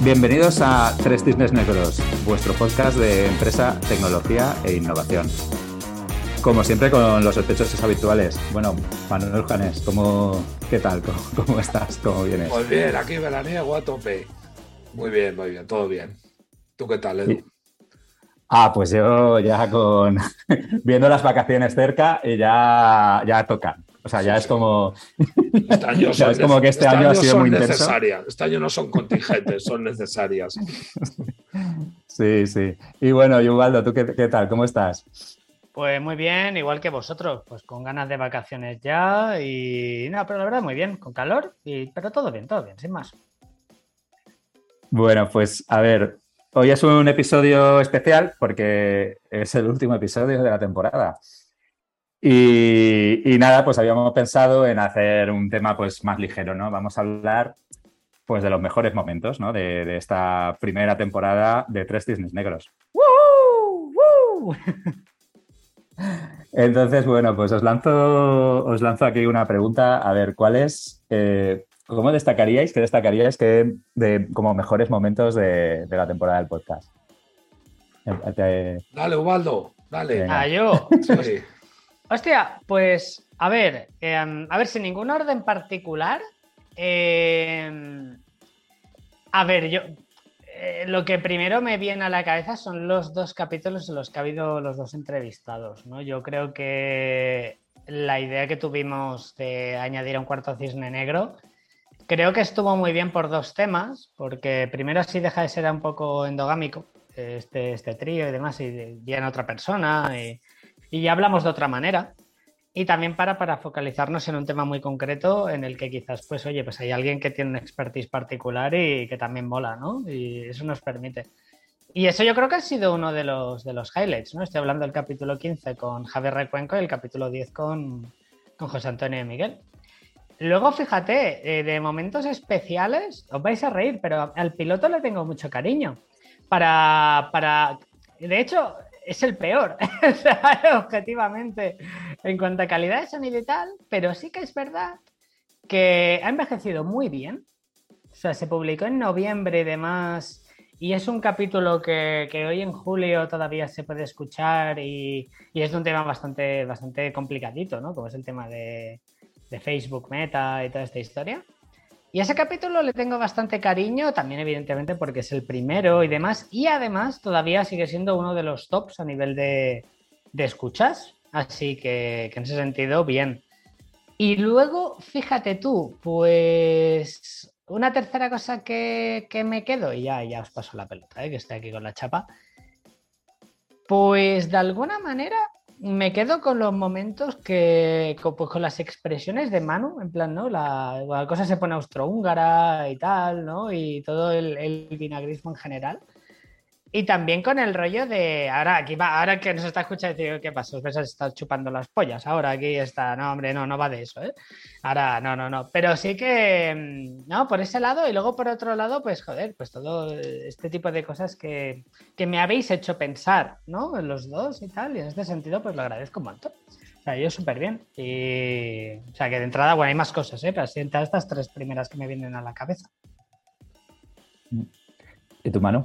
Bienvenidos a Tres Cisnes Negros, vuestro podcast de empresa, tecnología e innovación. Como siempre, con los sospechosos habituales. Bueno, Manuel Janés, ¿qué tal? ¿Cómo estás? ¿Cómo vienes? Pues bien, aquí veraniego a tope. Muy bien, todo bien. ¿Tú qué tal, Edu? Pues yo ya viendo las vacaciones cerca y ya tocan. O sea, ya Sí, es sí. como... Este año ya es como que este año ha sido son muy intenso. necesarias. Este año no son contingentes, son necesarias. Sí, sí. Y bueno, Ubaldo, ¿tú qué tal? ¿Cómo estás? Pues muy bien, igual que vosotros, pues con ganas de vacaciones ya y no, pero la verdad muy bien, con calor, pero todo bien, sin más. Bueno, pues a ver, hoy es un episodio especial porque es el último episodio de la temporada. Y nada, pues habíamos pensado en hacer un tema pues más ligero, ¿no? Vamos a hablar pues de los mejores momentos, ¿no? De esta primera temporada de Tres Cisnes Negros. ¡Woo! ¡Woo! Entonces, bueno, pues os lanzo aquí una pregunta. A ver, ¿cómo qué destacaríais como mejores momentos de la temporada del podcast? Dale, Ubaldo, dale. Venga. Yo. Sí. Hostia, pues a ver, sin ningún orden particular. A ver, lo que primero me viene a la cabeza son los dos capítulos en los que ha habido los dos entrevistados, ¿no? Yo creo que la idea que tuvimos de añadir a un cuarto cisne negro, creo que estuvo muy bien por dos temas, porque primero así deja de ser un poco endogámico este trío y demás, y viene otra persona y ya hablamos de otra manera. Y también para focalizarnos en un tema muy concreto en el que quizás, pues oye, pues hay alguien que tiene una expertise particular y que también mola, ¿no? Y eso nos permite. Y eso yo creo que ha sido uno de los highlights, ¿no? Estoy hablando del capítulo 15 con Javier Recuenco y el capítulo 10 con José Antonio y Miguel. Luego, fíjate, de momentos especiales, os vais a reír, pero al piloto le tengo mucho cariño. De hecho, es el peor, objetivamente, en cuanto a calidad de sonido y tal, pero sí que es verdad que ha envejecido muy bien. O sea, se publicó en noviembre y demás, y es un capítulo que hoy en julio todavía se puede escuchar y es de un tema bastante complicadito, ¿no? Como es el tema de Facebook Meta y toda esta historia. Y a ese capítulo le tengo bastante cariño, también evidentemente porque es el primero y demás, y además todavía sigue siendo uno de los tops a nivel de escuchas, así que en ese sentido, bien. Y luego, fíjate tú, pues una tercera cosa que me quedo, y ya os paso la pelota, que estoy aquí con la chapa, pues de alguna manera me quedo con los momentos pues con las expresiones de Manu, en plan, ¿no? La cosa se pone austrohúngara y tal, ¿no? Y todo el vinagrismo en general. Y también con el rollo de, ahora que nos está escuchando, decir, ¿qué pasa? Os vais a estar chupando las pollas. Ahora aquí está, no, hombre, no va de eso, ¿eh? Ahora, no. Pero sí que, no, por ese lado y luego por otro lado, pues joder, pues todo este tipo de cosas que me habéis hecho pensar, ¿no? En los dos y tal. Y en este sentido, pues lo agradezco un montón. O sea, yo súper bien. Y, o sea, que de entrada, bueno, hay más cosas, ¿eh? Pero sienta estas tres primeras que me vienen a la cabeza. ¿Y tu mano?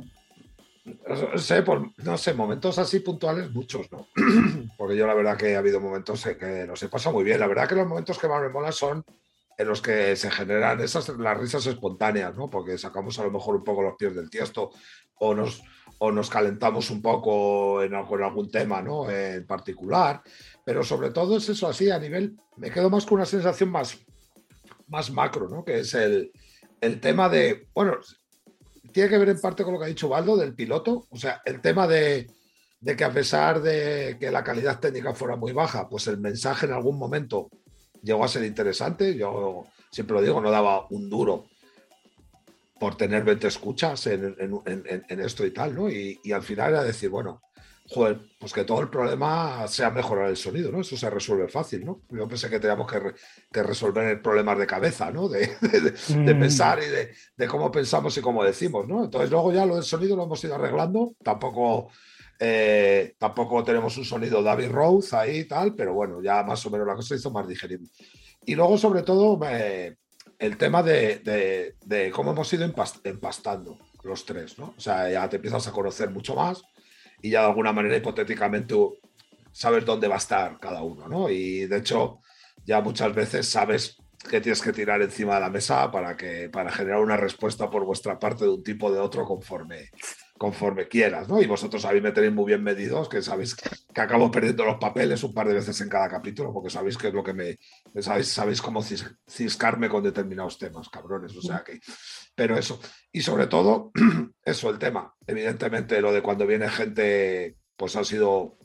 No sé, momentos así puntuales, muchos, ¿no? Porque yo la verdad que ha habido momentos en que los he pasado muy bien. La verdad que los momentos que más me molan son en los que se generan las risas espontáneas, ¿no? Porque sacamos a lo mejor un poco los pies del tiesto o nos calentamos un poco con algún tema, ¿no? En particular. Pero sobre todo es eso así, a nivel, me quedo más con una sensación más macro, ¿no? Que es el tema de, bueno, tiene que ver en parte con lo que ha dicho Baldo del piloto, o sea, el tema de que a pesar de que la calidad técnica fuera muy baja, pues el mensaje en algún momento llegó a ser interesante. Yo siempre lo digo, no daba un duro por tener 20 escuchas en esto y tal, ¿no? Y al final era decir, bueno, joder, pues que todo el problema sea mejorar el sonido, ¿no? Eso se resuelve fácil, ¿no? Yo pensé que teníamos que resolver problemas de cabeza, ¿no? De pensar y de cómo pensamos y cómo decimos, ¿no? Entonces luego ya lo del sonido lo hemos ido arreglando. Tampoco tenemos un sonido David Rose ahí y tal, pero bueno, ya más o menos la cosa se hizo más digerible. Y luego, sobre todo, el tema de cómo hemos ido empastando. los tres, ¿no? O sea, ya te empiezas a conocer mucho más y ya de alguna manera hipotéticamente sabes dónde va a estar cada uno, ¿no? Y de hecho ya muchas veces sabes que tienes que tirar encima de la mesa para generar una respuesta por vuestra parte de un tipo o de otro conforme quieras, ¿no? Y vosotros a mí me tenéis muy bien medidos, que sabéis que acabo perdiendo los papeles un par de veces en cada capítulo, porque sabéis que es lo que sabéis cómo ciscarme con determinados temas, cabrones, o sea que, pero eso, y sobre todo, eso, el tema, evidentemente lo de cuando viene gente, pues ha sido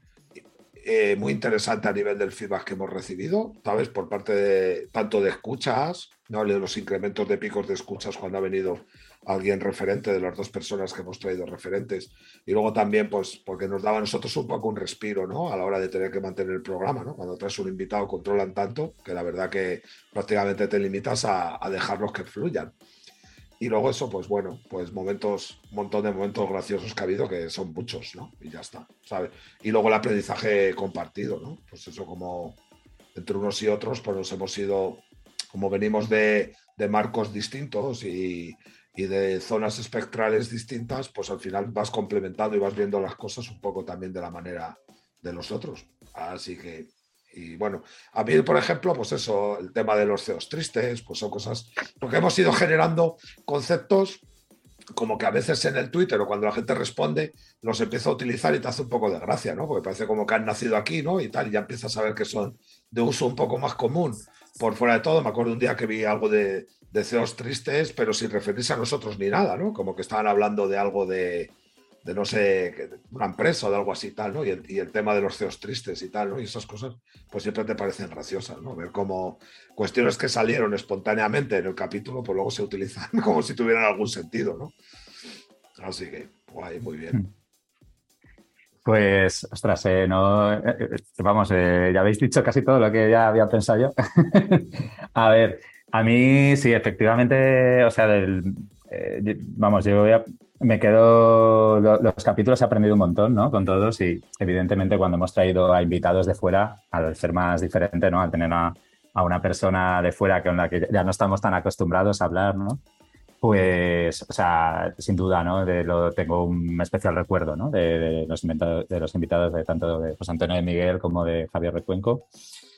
muy interesante a nivel del feedback que hemos recibido, ¿sabes? Por parte tanto de escuchas, ¿no? Los incrementos de picos de escuchas cuando ha venido alguien referente de las dos personas que hemos traído referentes. Y luego también, pues, porque nos daba a nosotros un poco un respiro, ¿no? A la hora de tener que mantener el programa, ¿no? Cuando traes un invitado controlan tanto que la verdad que prácticamente te limitas a dejarlos que fluyan. Y luego eso, pues bueno, pues un montón de momentos graciosos que ha habido, que son muchos, ¿no? Y ya está, ¿sabes? Y luego el aprendizaje compartido, ¿no? Pues eso, como entre unos y otros, pues nos hemos ido, como venimos de marcos distintos y de zonas espectrales distintas, pues al final vas complementando y vas viendo las cosas un poco también de la manera de los otros. Así que... Y bueno, a mí, por ejemplo, pues eso, el tema de los CEOs tristes, pues son cosas, porque hemos ido generando conceptos como que a veces en el Twitter o cuando la gente responde los empieza a utilizar y te hace un poco de gracia, ¿no? Porque parece como que han nacido aquí, ¿no? Y tal, y ya empiezas a ver que son de uso un poco más común. Por fuera de todo, me acuerdo un día que vi algo de CEOs tristes, pero sin referirse a nosotros ni nada, ¿no? Como que estaban hablando de algo de no sé, una empresa o de algo así tal, ¿no? Y el tema de los CEOs tristes y tal, ¿no? Y esas cosas, pues siempre te parecen graciosas, ¿no? Ver cómo cuestiones que salieron espontáneamente en el capítulo, pues luego se utilizan como si tuvieran algún sentido, ¿no? Así que, guay, muy bien. Pues, ostras, vamos, ya habéis dicho casi todo lo que ya había pensado yo. A ver, a mí sí, efectivamente, o sea, vamos, me quedo, los capítulos he aprendido un montón, ¿no? Con todos y evidentemente cuando hemos traído a invitados de fuera, al ser más diferente, ¿no? Al tener a una persona de fuera con la que ya no estamos tan acostumbrados a hablar, ¿no? Pues, o sea, sin duda, ¿no? Tengo un especial recuerdo, ¿no? De los invitados de tanto de José Antonio de Miguel como de Javier Recuenco.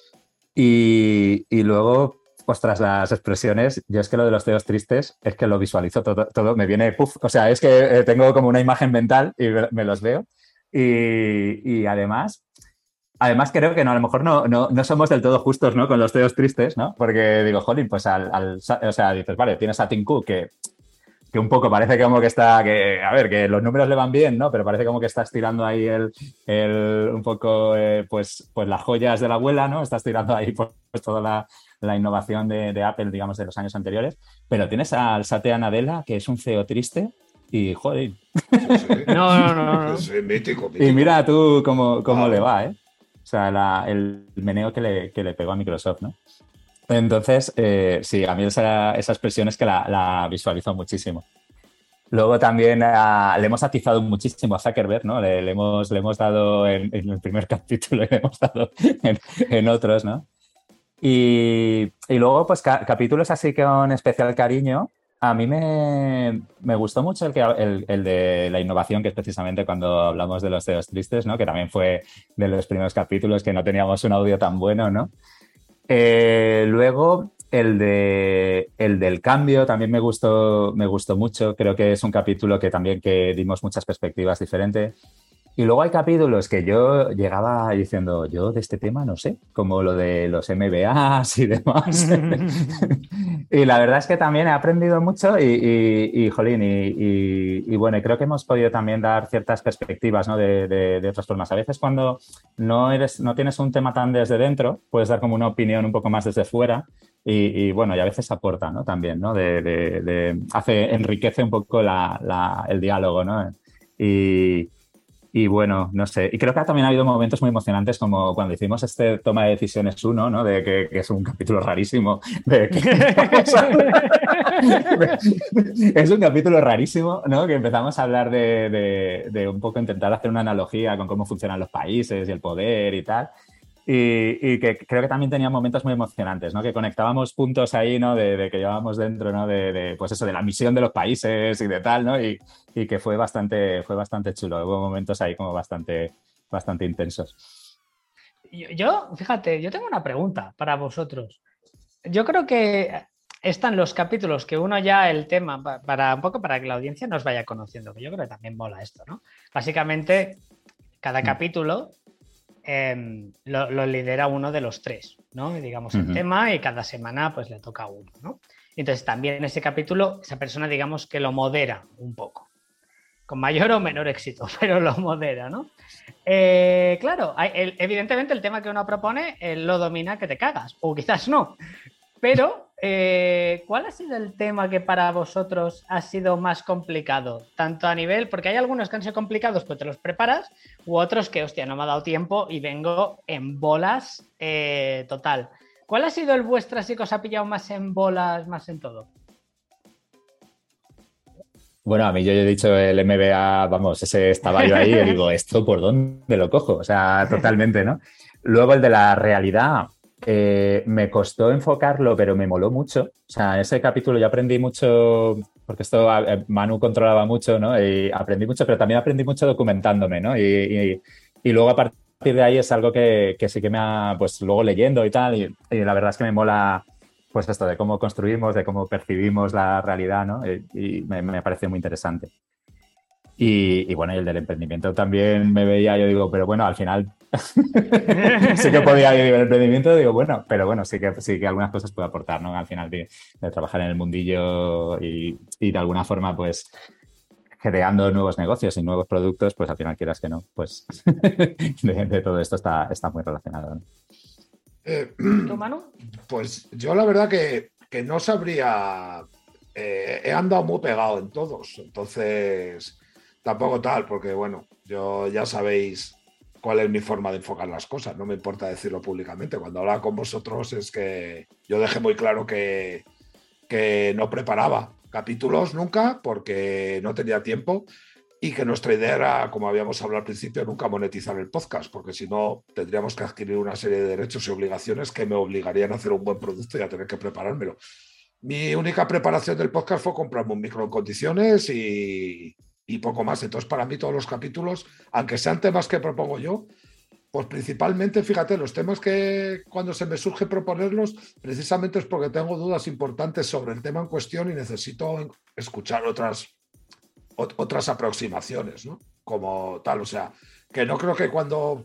Y luego, ostras, las expresiones, yo es que lo de los CEOs tristes es que lo visualizo todo me viene, o sea, es que tengo como una imagen mental y me los veo. Y además creo que no, a lo mejor no somos del todo justos, ¿no? Con los CEOs tristes, ¿no? Porque digo, jolín, pues o sea, dices, vale, tienes a Tim Cook que un poco parece como que está, a ver, que los números le van bien, ¿no? Pero parece como que estás tirando ahí un poco, pues las joyas de la abuela, ¿no? Estás tirando ahí pues toda la innovación de Apple, digamos, de los años anteriores. Pero tienes al Satya Nadella, que es un CEO triste y, joder. Sí. No. Es mítico. Y mira tú cómo le va, ¿eh? O sea, el meneo que le pegó a Microsoft, ¿no? Entonces, sí, a mí esa expresión es que la visualizo muchísimo. Luego también le hemos atizado muchísimo a Zuckerberg, ¿no? Le hemos dado en el primer capítulo y le hemos dado en otros, ¿no? Y luego, pues, capítulos así con especial cariño. A mí me gustó mucho el de la innovación, que es precisamente cuando hablamos de los CEOs tristes, ¿no? Que también fue de los primeros capítulos que no teníamos un audio tan bueno, ¿no? Luego, el del cambio también me gustó mucho. Creo que es un capítulo que dimos muchas perspectivas diferentes. Y luego hay capítulos que yo llegaba diciendo, yo de este tema no sé, como lo de los MBAs y demás. Y la verdad es que también he aprendido mucho jolín, y bueno, y creo que hemos podido también dar ciertas perspectivas, ¿no? de otras formas. A veces cuando no tienes un tema tan desde dentro, puedes dar como una opinión un poco más desde fuera y bueno, y a veces aporta, ¿no? También, ¿no? Enriquece un poco el diálogo, ¿no? Y bueno, no sé. Y creo que también ha habido momentos muy emocionantes como cuando hicimos Toma de Decisiones 1, ¿no? De que es un capítulo rarísimo. Es un capítulo rarísimo, ¿no? Que empezamos a hablar de un poco intentar hacer una analogía con cómo funcionan los países y el poder y tal. y que creo que también tenía momentos muy emocionantes, ¿no? Que conectábamos puntos ahí, ¿no? De que llevábamos dentro, ¿no? Pues eso, de la misión de los países y de tal, ¿no? Y que fue bastante chulo. Hubo momentos ahí como bastante intensos. Fíjate, yo tengo una pregunta para vosotros. Yo creo que están los capítulos que uno ya el tema, un poco para que la audiencia nos vaya conociendo, que yo creo que también mola esto, ¿no? Básicamente, cada capítulo lo lidera uno de los tres, ¿no? Digamos el tema, y cada semana pues le toca a uno, ¿no? Entonces también en ese capítulo esa persona digamos que lo modera un poco, con mayor o menor éxito, pero lo modera, ¿no? Claro, evidentemente el tema que uno propone lo domina que te cagas, o quizás no, pero ¿cuál ha sido el tema que para vosotros ha sido más complicado? Tanto a nivel, porque hay algunos que han sido complicados, pues te los preparas, u otros que, hostia, no me ha dado tiempo y vengo en bolas total. ¿Cuál ha sido el vuestro así que os ha pillado más en bolas, más en todo? Bueno, a mí yo he dicho el MBA, vamos, ese estaba yo ahí y digo, ¿esto por dónde lo cojo? O sea, totalmente, ¿no? Luego el de la realidad, me costó enfocarlo, pero me moló mucho. O sea, en ese capítulo yo aprendí mucho, porque esto Manu controlaba mucho, ¿no? Y aprendí mucho, pero también aprendí mucho documentándome, ¿no? Y luego a partir de ahí es algo que sí que me ha, pues luego leyendo y tal, y la verdad es que me mola pues esto de cómo construimos, de cómo percibimos la realidad, ¿no? Y me parece muy interesante. Y bueno, y el del emprendimiento también me veía, yo digo, pero bueno, al final sí que podía vivir el emprendimiento, digo, bueno, pero bueno, sí que algunas cosas puedo aportar, ¿no? Al final de trabajar en el mundillo y de alguna forma, pues, creando nuevos negocios y nuevos productos, pues al final quieras que no, pues de todo esto está muy relacionado, ¿no? ¿Tú, Manu? Pues yo la verdad que no sabría, he andado muy pegado en todos, entonces tampoco tal, porque bueno, yo ya sabéis cuál es mi forma de enfocar las cosas, no me importa decirlo públicamente. Cuando hablaba con vosotros es que yo dejé muy claro que no preparaba capítulos nunca porque no tenía tiempo, y que nuestra idea era, como habíamos hablado al principio, nunca monetizar el podcast, porque si no tendríamos que adquirir una serie de derechos y obligaciones que me obligarían a hacer un buen producto y a tener que preparármelo. Mi única preparación del podcast fue comprarme un micro en condiciones y poco más. Entonces, para mí todos los capítulos, aunque sean temas que propongo yo, pues principalmente, fíjate, los temas que cuando se me surge proponerlos, precisamente es porque tengo dudas importantes sobre el tema en cuestión y necesito escuchar otras aproximaciones, ¿no? Como tal, o sea, que no creo que cuando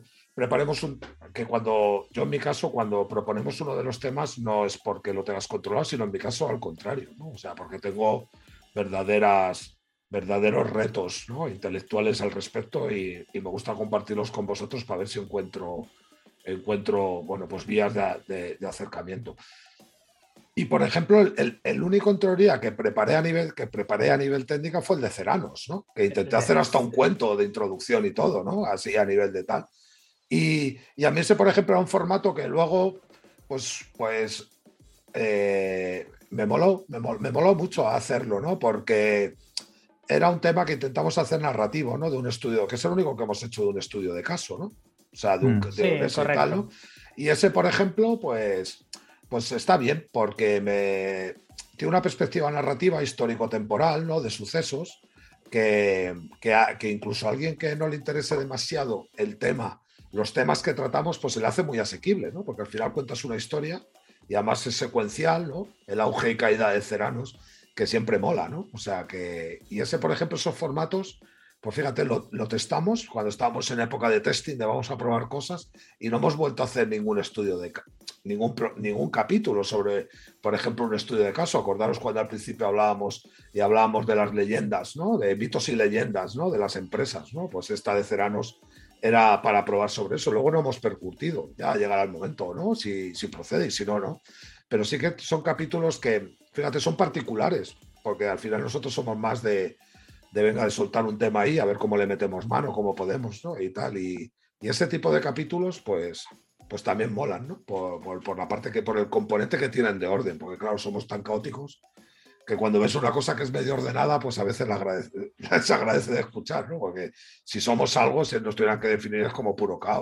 yo en mi caso, cuando proponemos uno de los temas, no es porque lo tengas controlado, sino en mi caso al contrario, ¿no? O sea, porque tengo verdaderos retos, ¿no? Intelectuales al respecto y me gusta compartirlos con vosotros para ver si encuentro bueno, pues vías de acercamiento. Y, por ejemplo, el único en teoría que preparé a nivel técnico fue el de Ceranos, ¿no? Que intenté hacer hasta un cuento de introducción y todo, ¿no? Así a nivel de tal. Y a mí ese, por ejemplo, era un formato que luego, me moló mucho hacerlo, ¿no? Porque era un tema que intentamos hacer narrativo, ¿no? De un estudio, que es el único que hemos hecho de un estudio de caso, ¿no? O sea, de un sí, y tal, ¿no? Y ese, por ejemplo, pues está bien, porque tiene una perspectiva narrativa histórico-temporal, ¿no? De sucesos, que incluso a alguien que no le interese demasiado los temas que tratamos, pues se le hace muy asequible, ¿no? Porque al final cuentas una historia y además es secuencial, ¿no? El auge y caída de Ceranos, que siempre mola, ¿no? O sea y ese, por ejemplo, esos formatos, pues fíjate, lo testamos cuando estábamos en época de testing, de vamos a probar cosas, y no hemos vuelto a hacer ningún estudio ningún capítulo sobre, por ejemplo, un estudio de caso. Acordaros cuando al principio hablábamos de las leyendas, ¿no? De mitos y leyendas, ¿no? De las empresas, ¿no? Pues esta de Ceranos era para probar sobre eso. Luego no hemos percutido, ya llegará el momento, ¿no? Si procede y si no, no. Pero sí que son capítulos que, fíjate, son particulares, porque al final nosotros somos más de soltar un tema ahí, a ver cómo le metemos mano, cómo podemos, ¿no? Y tal. Y ese tipo de capítulos, pues también molan, ¿no? Por la parte por el componente que tienen de orden, porque claro, somos tan caóticos que cuando ves una cosa que es medio ordenada, pues a veces se agradece de escuchar, ¿no? Porque si somos algo, si nos tuvieran que definir es como puro caos.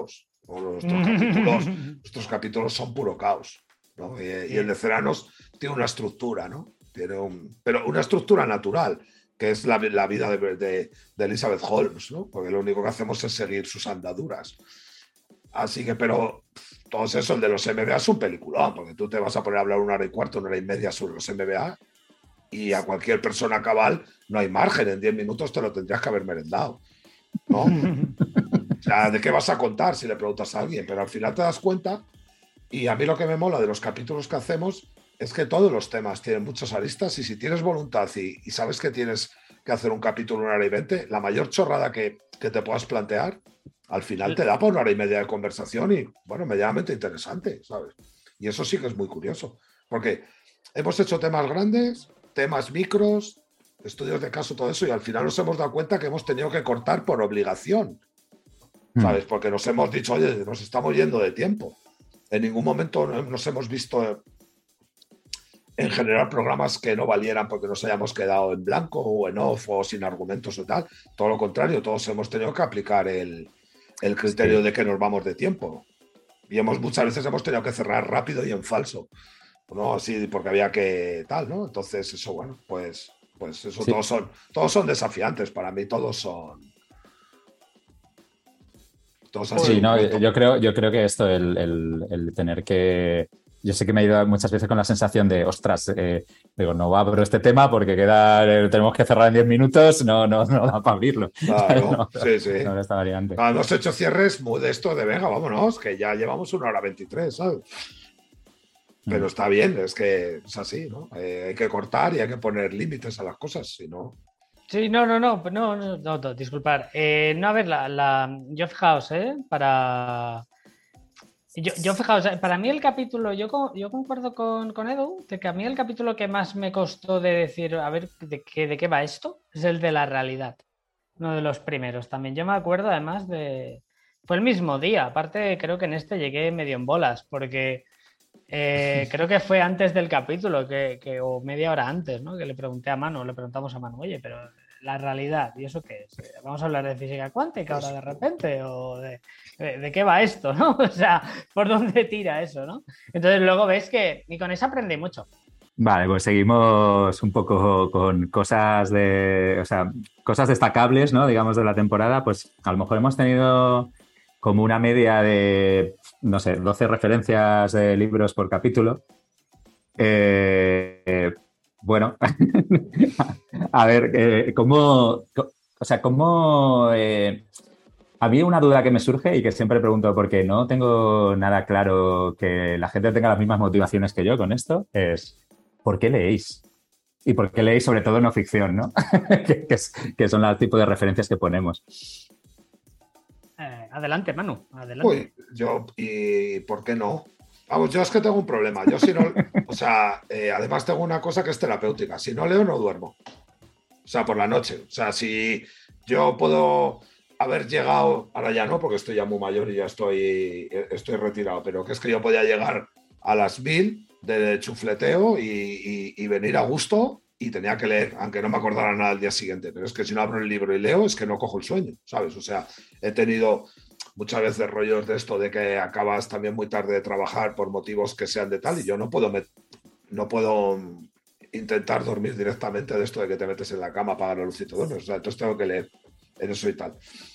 Nuestros capítulos son puro caos, ¿no? Y el de Ceranos tiene una estructura, ¿no? Pero una estructura natural, que es la vida de Elizabeth Holmes, ¿no? Porque lo único que hacemos es seguir sus andaduras. Así que, pero todos esos, el de los MBA es un peliculón, porque tú te vas a poner a hablar 1 hora y media sobre los MBA y a cualquier persona cabal no hay margen, en 10 minutos te lo tendrías que haber merendado, ¿no? O sea, ¿de qué vas a contar si le preguntas a alguien? Pero al final te das cuenta, y a mí lo que me mola de los capítulos que hacemos es que todos los temas tienen muchas aristas y si tienes voluntad y sabes que tienes que hacer un capítulo 1 hora y 20, la mayor chorrada que te puedas plantear, al final te da por 1 hora y media de conversación y, bueno, medianamente interesante, ¿sabes? Y eso sí que es muy curioso, porque hemos hecho temas grandes, temas micros, estudios de caso, todo eso, y al final nos hemos dado cuenta que hemos tenido que cortar por obligación, ¿sabes? Porque nos hemos dicho, oye, nos estamos yendo de tiempo. En ningún momento nos hemos visto en generar programas que no valieran porque nos hayamos quedado en blanco o en off o sin argumentos o tal. Todo lo contrario, todos hemos tenido que aplicar el criterio de que nos vamos de tiempo. Y muchas veces hemos tenido que cerrar rápido y en falso, ¿no? Así porque había que tal, ¿no? Entonces eso, bueno, pues eso sí. Todos son desafiantes para mí, todos son sí, no, yo creo que esto, el tener que... Yo sé que me he ido muchas veces con la sensación de, ostras, digo, no va por este tema porque tenemos que cerrar en 10 minutos, no da para abrirlo. Claro, sí. No, esta variante. Hemos hecho cierres muy de esto de, venga, vámonos, que ya llevamos 1 hora 23, ¿sabes? Pero está bien, es que es así, ¿no? Hay que cortar y hay que poner límites a las cosas, si no... Sí, no, disculpar. No, a ver, yo fijaos, para... Yo fijaos, para mí el capítulo, yo concuerdo con Edu, de que a mí el capítulo que más me costó de decir, a ver, ¿de qué va esto? Es el de la realidad, uno de los primeros también. Yo me acuerdo además fue el mismo día, aparte creo que en este llegué medio en bolas, porque creo que fue antes del capítulo, o media hora antes, ¿no? Que le preguntamos a Manu, oye, pero la realidad, ¿y eso qué es? ¿Vamos a hablar de física cuántica ahora de repente? ¿O de qué va esto, no? O sea, ¿por dónde tira eso, no? Entonces luego ves y con eso aprendí mucho. Vale, pues seguimos un poco con cosas cosas destacables, ¿no? Digamos, de la temporada. Pues a lo mejor hemos tenido como una media de, no sé, 12 referencias de libros por capítulo. Bueno, a ver, a mí una duda que me surge y que siempre pregunto porque no tengo nada claro que la gente tenga las mismas motivaciones que yo con esto, es ¿por qué leéis? Y por qué leéis sobre todo no ficción, ¿no? que son los tipos de referencias que ponemos. Adelante, Manu, adelante. Uy, ¿y por qué no? Vamos, yo es que tengo un problema. Yo si no, además tengo una cosa que es terapéutica. Si no leo, no duermo. O sea, por la noche. O sea, si yo puedo haber llegado, ahora ya no, porque estoy ya muy mayor y ya estoy retirado, pero que es que yo podía llegar a las 1000 de chufleteo y venir a gusto y tenía que leer, aunque no me acordara nada al día siguiente. Pero es que si no abro el libro y leo, es que no cojo el sueño, ¿sabes? O sea, he tenido muchas veces rollos de esto de que acabas también muy tarde de trabajar por motivos que sean de tal y yo no puedo intentar dormir directamente de esto de que te metes en la cama, apagar la luz y todo. O sea, entonces tengo que leer en eso y tal.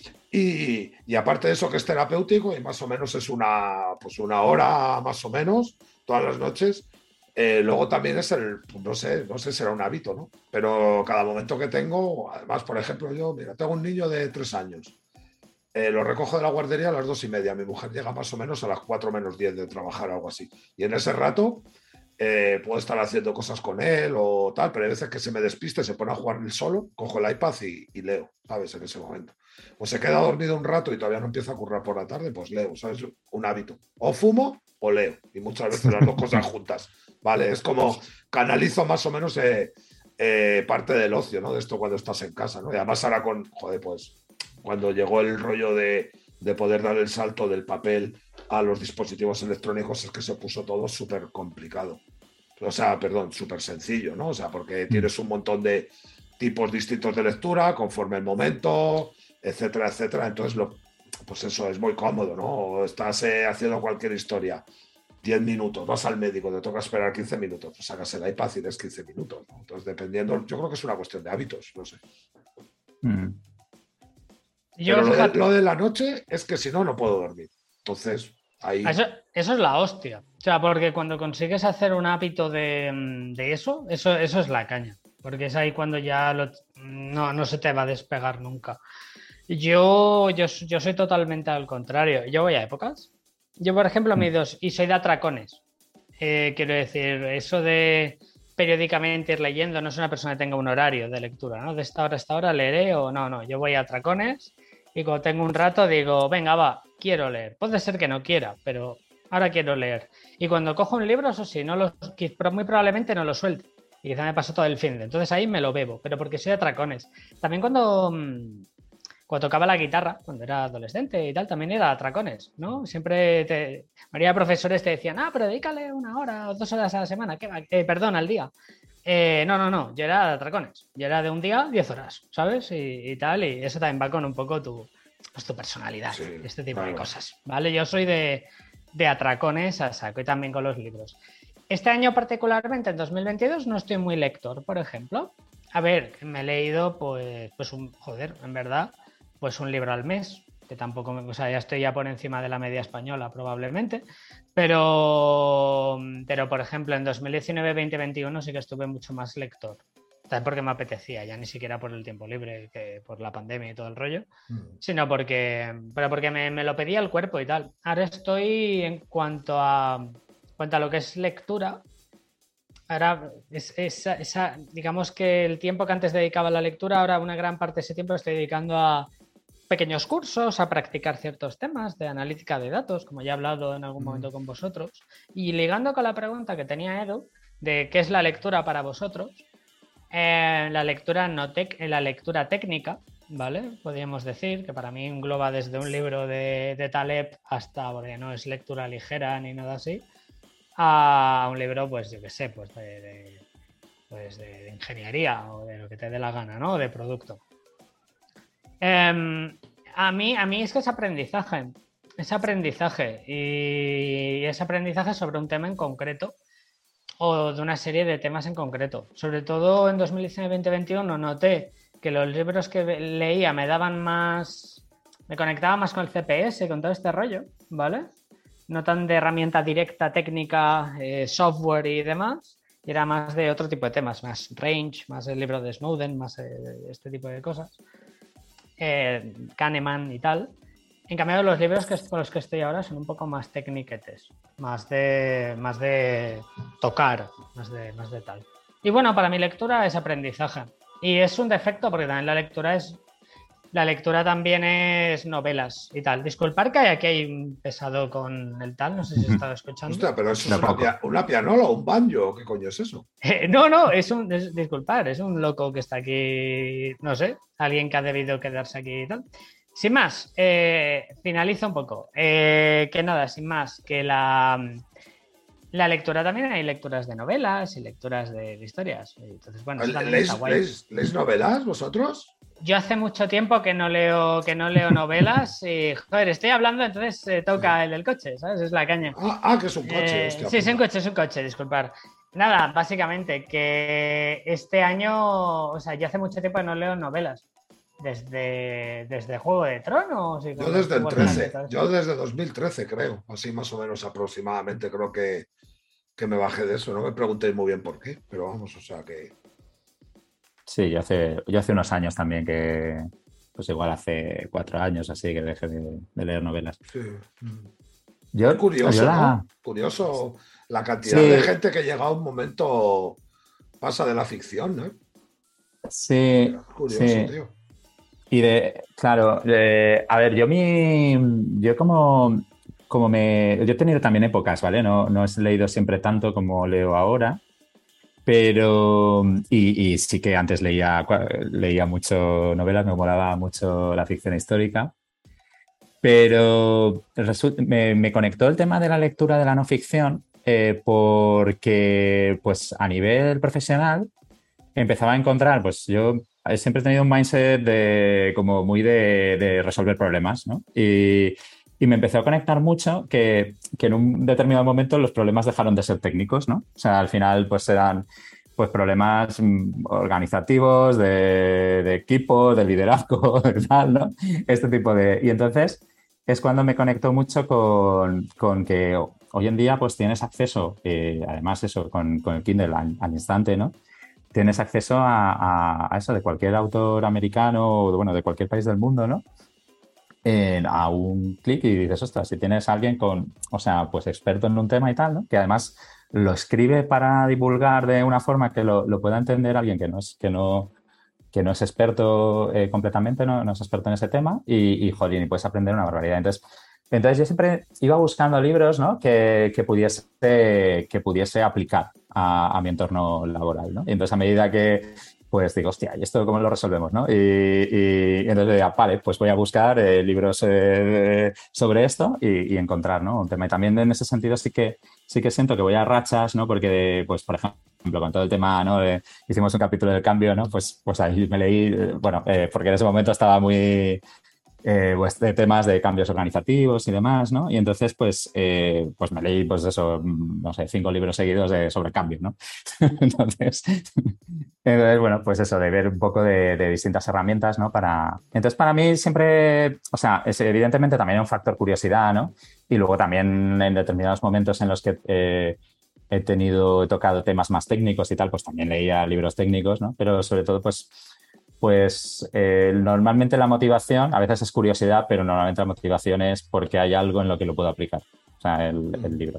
Y aparte de eso que es terapéutico y más o menos es una hora más o menos todas las noches, luego también es no sé, será un hábito, ¿no? Pero cada momento que tengo, además, por ejemplo, yo, tengo un niño de 3 años. Lo recojo de la guardería a las 2:30. Mi mujer llega más o menos a las 4 menos 10 de trabajar, algo así. Y en ese rato puedo estar haciendo cosas con él o tal, pero hay veces que se me despiste, se pone a jugar él solo, cojo el iPad y leo, ¿sabes? En ese momento. Pues se queda dormido un rato y todavía no empieza a currar por la tarde, pues leo, ¿sabes? Un hábito. O fumo o leo. Y muchas veces las dos cosas juntas, ¿vale? Es como canalizo más o menos parte del ocio, ¿no? De esto cuando estás en casa, ¿no? Y además ahora pues cuando llegó el rollo de poder dar el salto del papel a los dispositivos electrónicos, es que se puso todo súper complicado. O sea, perdón, súper sencillo, ¿no? O sea, porque tienes un montón de tipos distintos de lectura conforme el momento, etcétera, etcétera. Entonces, pues eso, es muy cómodo, ¿no? Estás haciendo cualquier historia, 10 minutos, vas al médico, te toca esperar 15 minutos, pues sacas el iPad y des 15 minutos, ¿no? Entonces, dependiendo, yo creo que es una cuestión de hábitos, no sé. Yo, Pero lo de la noche es que si no, no puedo dormir. Entonces, ahí... Eso es la hostia. O sea, porque cuando consigues hacer un hábito de eso es la caña. Porque es ahí cuando ya no se te va a despegar nunca. Yo soy totalmente al contrario. Yo voy a épocas. Yo, por ejemplo, y soy de atracones. Quiero decir, eso de periódicamente ir leyendo, no soy una persona que tenga un horario de lectura, ¿no? De esta hora a esta hora leeré o no. Yo voy a atracones y cuando tengo un rato digo, venga, va, quiero leer. Puede ser que no quiera, pero ahora quiero leer. Y cuando cojo un libro, eso sí, muy probablemente no lo suelte. Y quizá me paso todo el fin de. Entonces ahí me lo bebo, pero porque soy de atracones. También cuando tocaba la guitarra, cuando era adolescente y tal, también era atracones, ¿no? Siempre María profesores te decían, pero dedícale 1 hora o 2 horas a la semana, perdón, al día. No, yo era de atracones. Yo era de un día, 10 horas, ¿sabes? Y tal, y eso también va con un poco tu personalidad, sí, este tipo de cosas, ¿vale? Yo soy de atracones a saco y también con los libros. Este año particularmente, en 2022, no estoy muy lector, por ejemplo. A ver, me he leído, pues en verdad, pues un libro al mes, que tampoco, o sea, ya estoy por encima de la media española probablemente, pero por ejemplo, en 2019-2021 sí que estuve mucho más lector. También porque me apetecía, ya ni siquiera por el tiempo libre, que por la pandemia y todo el rollo, sino porque me lo pedía el cuerpo y tal. Ahora estoy en cuanto a lo que es lectura. Ahora, digamos que el tiempo que antes dedicaba a la lectura, ahora una gran parte de ese tiempo lo estoy dedicando a pequeños cursos, a practicar ciertos temas de analítica de datos, como ya he hablado en algún momento con vosotros. Y ligando con la pregunta que tenía Edu, de qué es la lectura para vosotros, la lectura técnica, ¿vale? Podríamos decir que para mí engloba desde un libro de Taleb hasta, porque no es lectura ligera ni nada así, a un libro, pues yo qué sé, pues de ingeniería o de lo que te dé la gana, ¿no? De producto. A mí es que es aprendizaje y es aprendizaje sobre un tema en concreto o de una serie de temas en concreto. Sobre todo en 2019-2021 noté que los libros que leía me conectaba más con el CPS, con todo este rollo, ¿vale? No tan de herramienta directa, técnica, software y demás, y era más de otro tipo de temas, más range, más el libro de Snowden, más este tipo de cosas, Kahneman y tal. En cambio, los libros con los que estoy ahora son un poco más tecniquetes, más de tocar, más de tal. Y bueno, para mi lectura es aprendizaje. Y es un defecto porque también la lectura también es novelas y tal. Disculpar que aquí hay un pesado con el tal, no sé si he estado escuchando. Hostia, pero eso es una pianola o un banjo, ¿qué coño es eso? No, disculpar, es un loco que está aquí, no sé, alguien que ha debido quedarse aquí y tal. Sin más, finalizo un poco. Que nada, sin más, que la lectura también hay lecturas de novelas y lecturas de historias. Entonces, bueno, ¿Lees novelas vosotros? Yo hace mucho tiempo que no leo novelas y, joder, estoy hablando, entonces toca el del coche, ¿sabes? Es la caña. Que es un coche. Hostia, sí, es un coche, disculpar. Nada, básicamente que este año, o sea, yo hace mucho tiempo que no leo novelas. Desde Juego de Tronos. Yo desde el 13, yo desde 2013 creo, así más o menos aproximadamente creo que me bajé de eso. No me preguntéis muy bien por qué, pero vamos, o sea que... Sí, yo hace unos años también que, pues igual hace 4 años así que dejé de leer novelas. Sí. Curioso, ¿no? Curioso la cantidad de gente que llega a un momento pasa de la ficción, ¿no? Sí. Curioso, sí. Tío. Y claro, a ver, yo como yo he tenido también épocas, ¿vale? No he leído siempre tanto como leo ahora, pero y sí que antes leía mucho novelas, me molaba mucho la ficción histórica, pero me conectó el tema de la lectura de la no ficción porque pues a nivel profesional empezaba a encontrar, pues yo siempre he tenido un mindset como muy de resolver problemas, ¿no? Y me empecé a conectar mucho que en un determinado momento los problemas dejaron de ser técnicos, ¿no? O sea, al final pues eran pues problemas organizativos, de equipo, de liderazgo, de tal, ¿no? Este tipo de... Y entonces es cuando me conecto mucho con que hoy en día pues tienes acceso, además eso, con el Kindle al instante, ¿no? Tienes acceso a eso de cualquier autor americano o, bueno, de cualquier país del mundo, ¿no? A un clic y dices, ostras, si tienes a alguien o sea, pues experto en un tema y tal, ¿no? Que además lo escribe para divulgar de una forma que lo pueda entender alguien que no es experto completamente, no es experto en ese tema y jolín, y puedes aprender una barbaridad. Entonces yo siempre iba buscando libros, ¿no? que pudiese aplicar a mi entorno laboral, ¿no? Y entonces a medida que pues digo, hostia, ¿y esto cómo lo resolvemos, no? Y entonces digo, vale, pues voy a buscar libros sobre esto y encontrar, ¿no? Un tema. Y también en ese sentido sí que siento que voy a rachas, ¿no? Porque, pues, por ejemplo, con todo el tema, ¿no? Hicimos un capítulo del cambio, ¿no? Pues ahí me leí, porque en ese momento estaba muy... pues de temas de cambios organizativos y demás, ¿no? Y entonces, pues me leí, pues eso, no sé, 5 libros seguidos sobre cambio, ¿no? Entonces, bueno, pues eso, de ver un poco de distintas herramientas, ¿no? Entonces, para mí siempre, o sea, es evidentemente también un factor curiosidad, ¿no? Y luego también en determinados momentos en los que he tocado temas más técnicos y tal, pues también leía libros técnicos, ¿no? Pero sobre todo, pues normalmente la motivación, a veces es curiosidad, pero normalmente la motivación es porque hay algo en lo que lo puedo aplicar, o sea, el libro.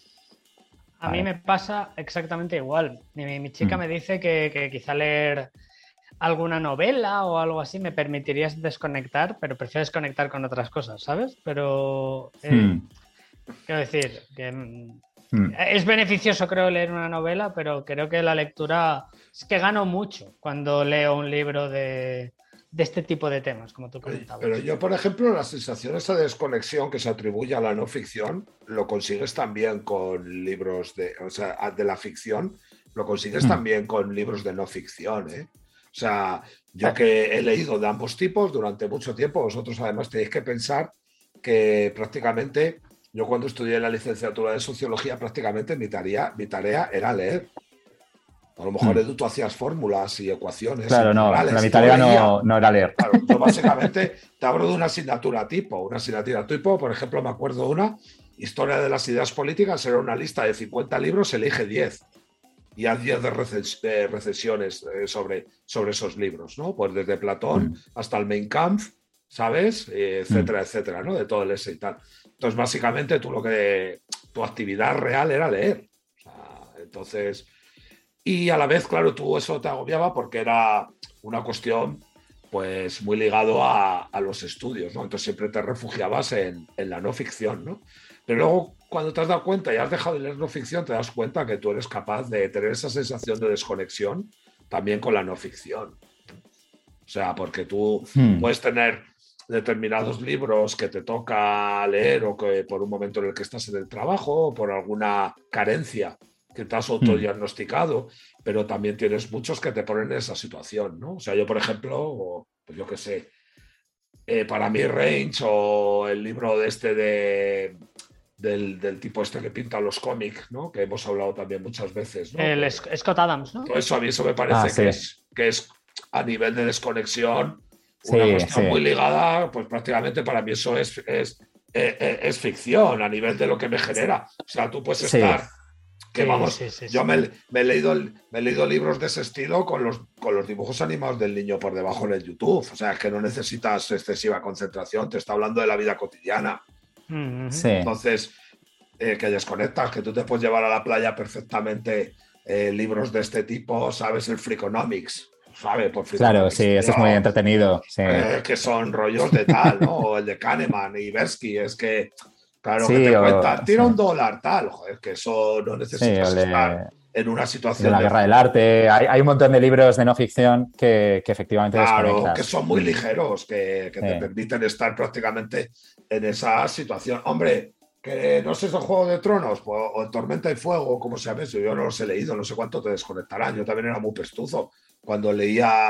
A mí me pasa exactamente igual. Mi chica me dice que quizá leer alguna novela o algo así me permitiría desconectar, pero prefiero desconectar con otras cosas, ¿sabes? Pero quiero decir que es beneficioso, creo, leer una novela, pero creo que la lectura es que gano mucho cuando leo un libro de este tipo de temas, como tú comentabas. Pero yo, por ejemplo, la sensación esa de desconexión que se atribuye a la no ficción, lo consigues también con libros de la ficción, lo consigues también con libros de no ficción, ¿eh? O sea, yo que he leído de ambos tipos durante mucho tiempo, vosotros además tenéis que pensar que prácticamente, yo cuando estudié la licenciatura de Sociología, prácticamente mi tarea era leer. A lo mejor, Edu, tú hacías fórmulas y ecuaciones. Claro, mi tarea no era leer. Claro, yo básicamente te hablo de una asignatura tipo. Por ejemplo, me acuerdo de una, Historia de las ideas políticas, era una lista de 50 libros, elige 10. Y hay 10 de recesiones sobre esos libros, ¿no? Pues desde Platón hasta el Mein Kampf, ¿sabes? Etcétera, etcétera, ¿no? De todo el ese y tal. Entonces, básicamente, tu actividad real era leer. O sea, entonces... Y a la vez, claro, tú eso te agobiaba porque era una cuestión pues muy ligado a los estudios, ¿no? Entonces siempre te refugiabas en la no ficción, ¿no? Pero luego, cuando te has dado cuenta y has dejado de leer no ficción, te das cuenta que tú eres capaz de tener esa sensación de desconexión también con la no ficción. O sea, porque tú puedes tener determinados libros que te toca leer o que por un momento en el que estás en el trabajo o por alguna carencia que te has autodiagnosticado, pero también tienes muchos que te ponen en esa situación, ¿no? O sea, yo, por ejemplo, pues yo qué sé, para mí Range o el libro del tipo este que pinta los cómics, ¿no? Que hemos hablado también muchas veces, ¿no? El Scott Adams, ¿no? Todo eso, a mí eso me parece que es a nivel de desconexión una cuestión muy ligada, pues prácticamente para mí eso es ficción a nivel de lo que me genera. O sea, tú puedes estar... Yo me he leído libros de ese estilo con los dibujos animados del niño por debajo en el YouTube. O sea, es que no necesitas excesiva concentración, te está hablando de la vida cotidiana. Entonces, que desconectas, que tú te puedes llevar a la playa perfectamente libros de este tipo, ¿sabes? El Freakonomics, ¿sabes? Claro, sí, eso es muy entretenido. Sí. Que son rollos de tal, ¿no? O el de Kahneman y Tversky, es que... Claro, que te cuentan, tira $1, tal. Joder, que eso no necesitas estar en una situación... La guerra del arte. Hay un montón de libros de no ficción que efectivamente desconectas. Claro, que son muy ligeros, que te permiten estar prácticamente en esa situación. Hombre, que no sé si es Juego de Tronos o en Tormenta y Fuego, como se llama eso, yo no los he leído, no sé cuánto te desconectarán. Yo también era muy pestuzo cuando leía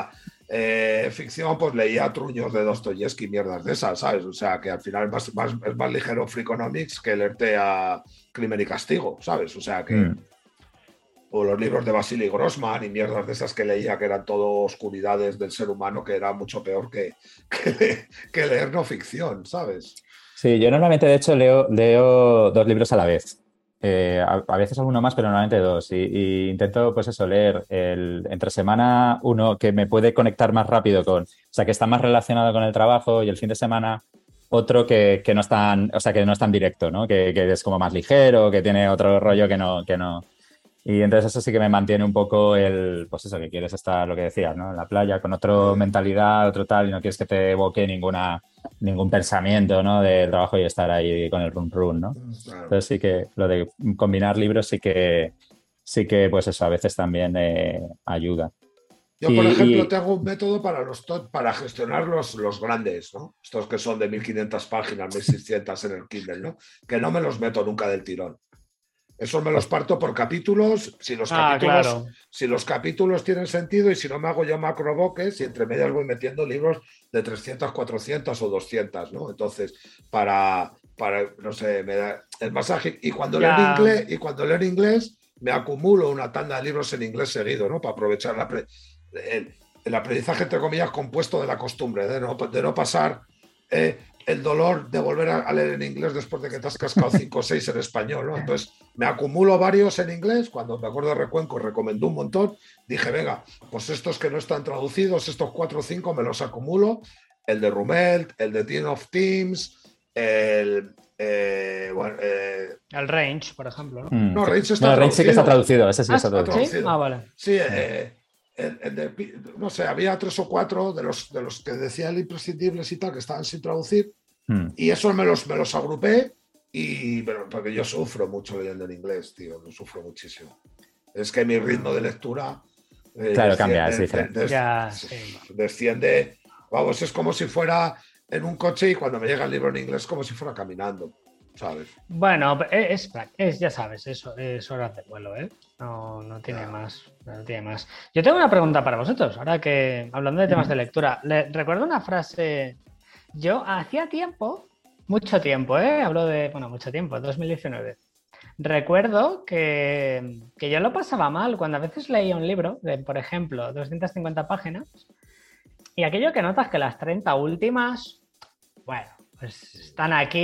ficción, pues leía truños de Dostoyevsky, mierdas de esas, ¿sabes? O sea, que al final es más ligero Freakonomics que leerte a Crimen y Castigo, ¿sabes? O sea, que... O los libros de Vasily Grossman y mierdas de esas que leía, que eran todo oscuridades del ser humano, que era mucho peor que leer no ficción, ¿sabes? Sí, yo normalmente, de hecho, leo 2 libros a la vez. A veces alguno más, pero normalmente 2. Y intento, pues eso, leer entre semana uno que me puede conectar más rápido o sea, que está más relacionado con el trabajo, y el fin de semana otro que no es tan, o sea, que no es tan directo, ¿no? Que es como más ligero, que tiene otro rollo que no. Y entonces eso sí que me mantiene un poco pues eso, que quieres estar, lo que decías, ¿no? En la playa con otra mentalidad, otro tal, y no quieres que te evoque ningún pensamiento, ¿no? Del trabajo y estar ahí con el run, ¿no? Claro. Entonces sí que lo de combinar libros sí que pues eso, a veces también ayuda. Yo, por ejemplo, tengo un método para gestionar los grandes, ¿no? Estos que son de 1500 páginas, 1600 en el Kindle, ¿no? Que no me los meto nunca del tirón. Esos me los parto por capítulos, si los capítulos tienen sentido, y si no me hago yo macroboques, y entre medias voy metiendo libros de 300, 400 o 200, ¿no? Entonces, no sé, me da el masaje. Y cuando leo en inglés, me acumulo una tanda de libros en inglés seguido, ¿no? Para aprovechar el aprendizaje, entre comillas, compuesto de la costumbre, de no pasar... el dolor de volver a leer en inglés después de que te has cascado 5 o 6 en español, ¿no? Entonces me acumulo varios en inglés. Cuando me acuerdo de Recuenco, recomendó un montón, dije, venga, pues estos que no están traducidos, estos 4 o 5 me los acumulo, el de Rumelt, el de Team of Teams, el Range, por ejemplo, ¿no? No, Range está traducido. Range sí que está traducido, ese sí que está traducido. ¿Sí? Ah, vale. Sí, no sé, había 3 o 4 de los que decía el imprescindibles y tal, que estaban sin traducir, y esos me los agrupé, porque yo sufro mucho leyendo en inglés, tío, lo sufro muchísimo. Es que mi ritmo de lectura cambia, es diferente. Desciende, vamos, es como si fuera en un coche, y cuando me llega el libro en inglés, como si fuera caminando, ¿sabes? Bueno, ya sabes, eso es horas de vuelo, ¿eh? No tiene más. No tiene más. Yo tengo una pregunta para vosotros, ahora que, hablando de temas de lectura, recuerdo una frase. Yo hacía tiempo, mucho tiempo, hablo de, mucho tiempo, 2019. Recuerdo que yo lo pasaba mal cuando a veces leía un libro de, por ejemplo, 250 páginas, y aquello que notas que las 30 últimas, bueno, pues están aquí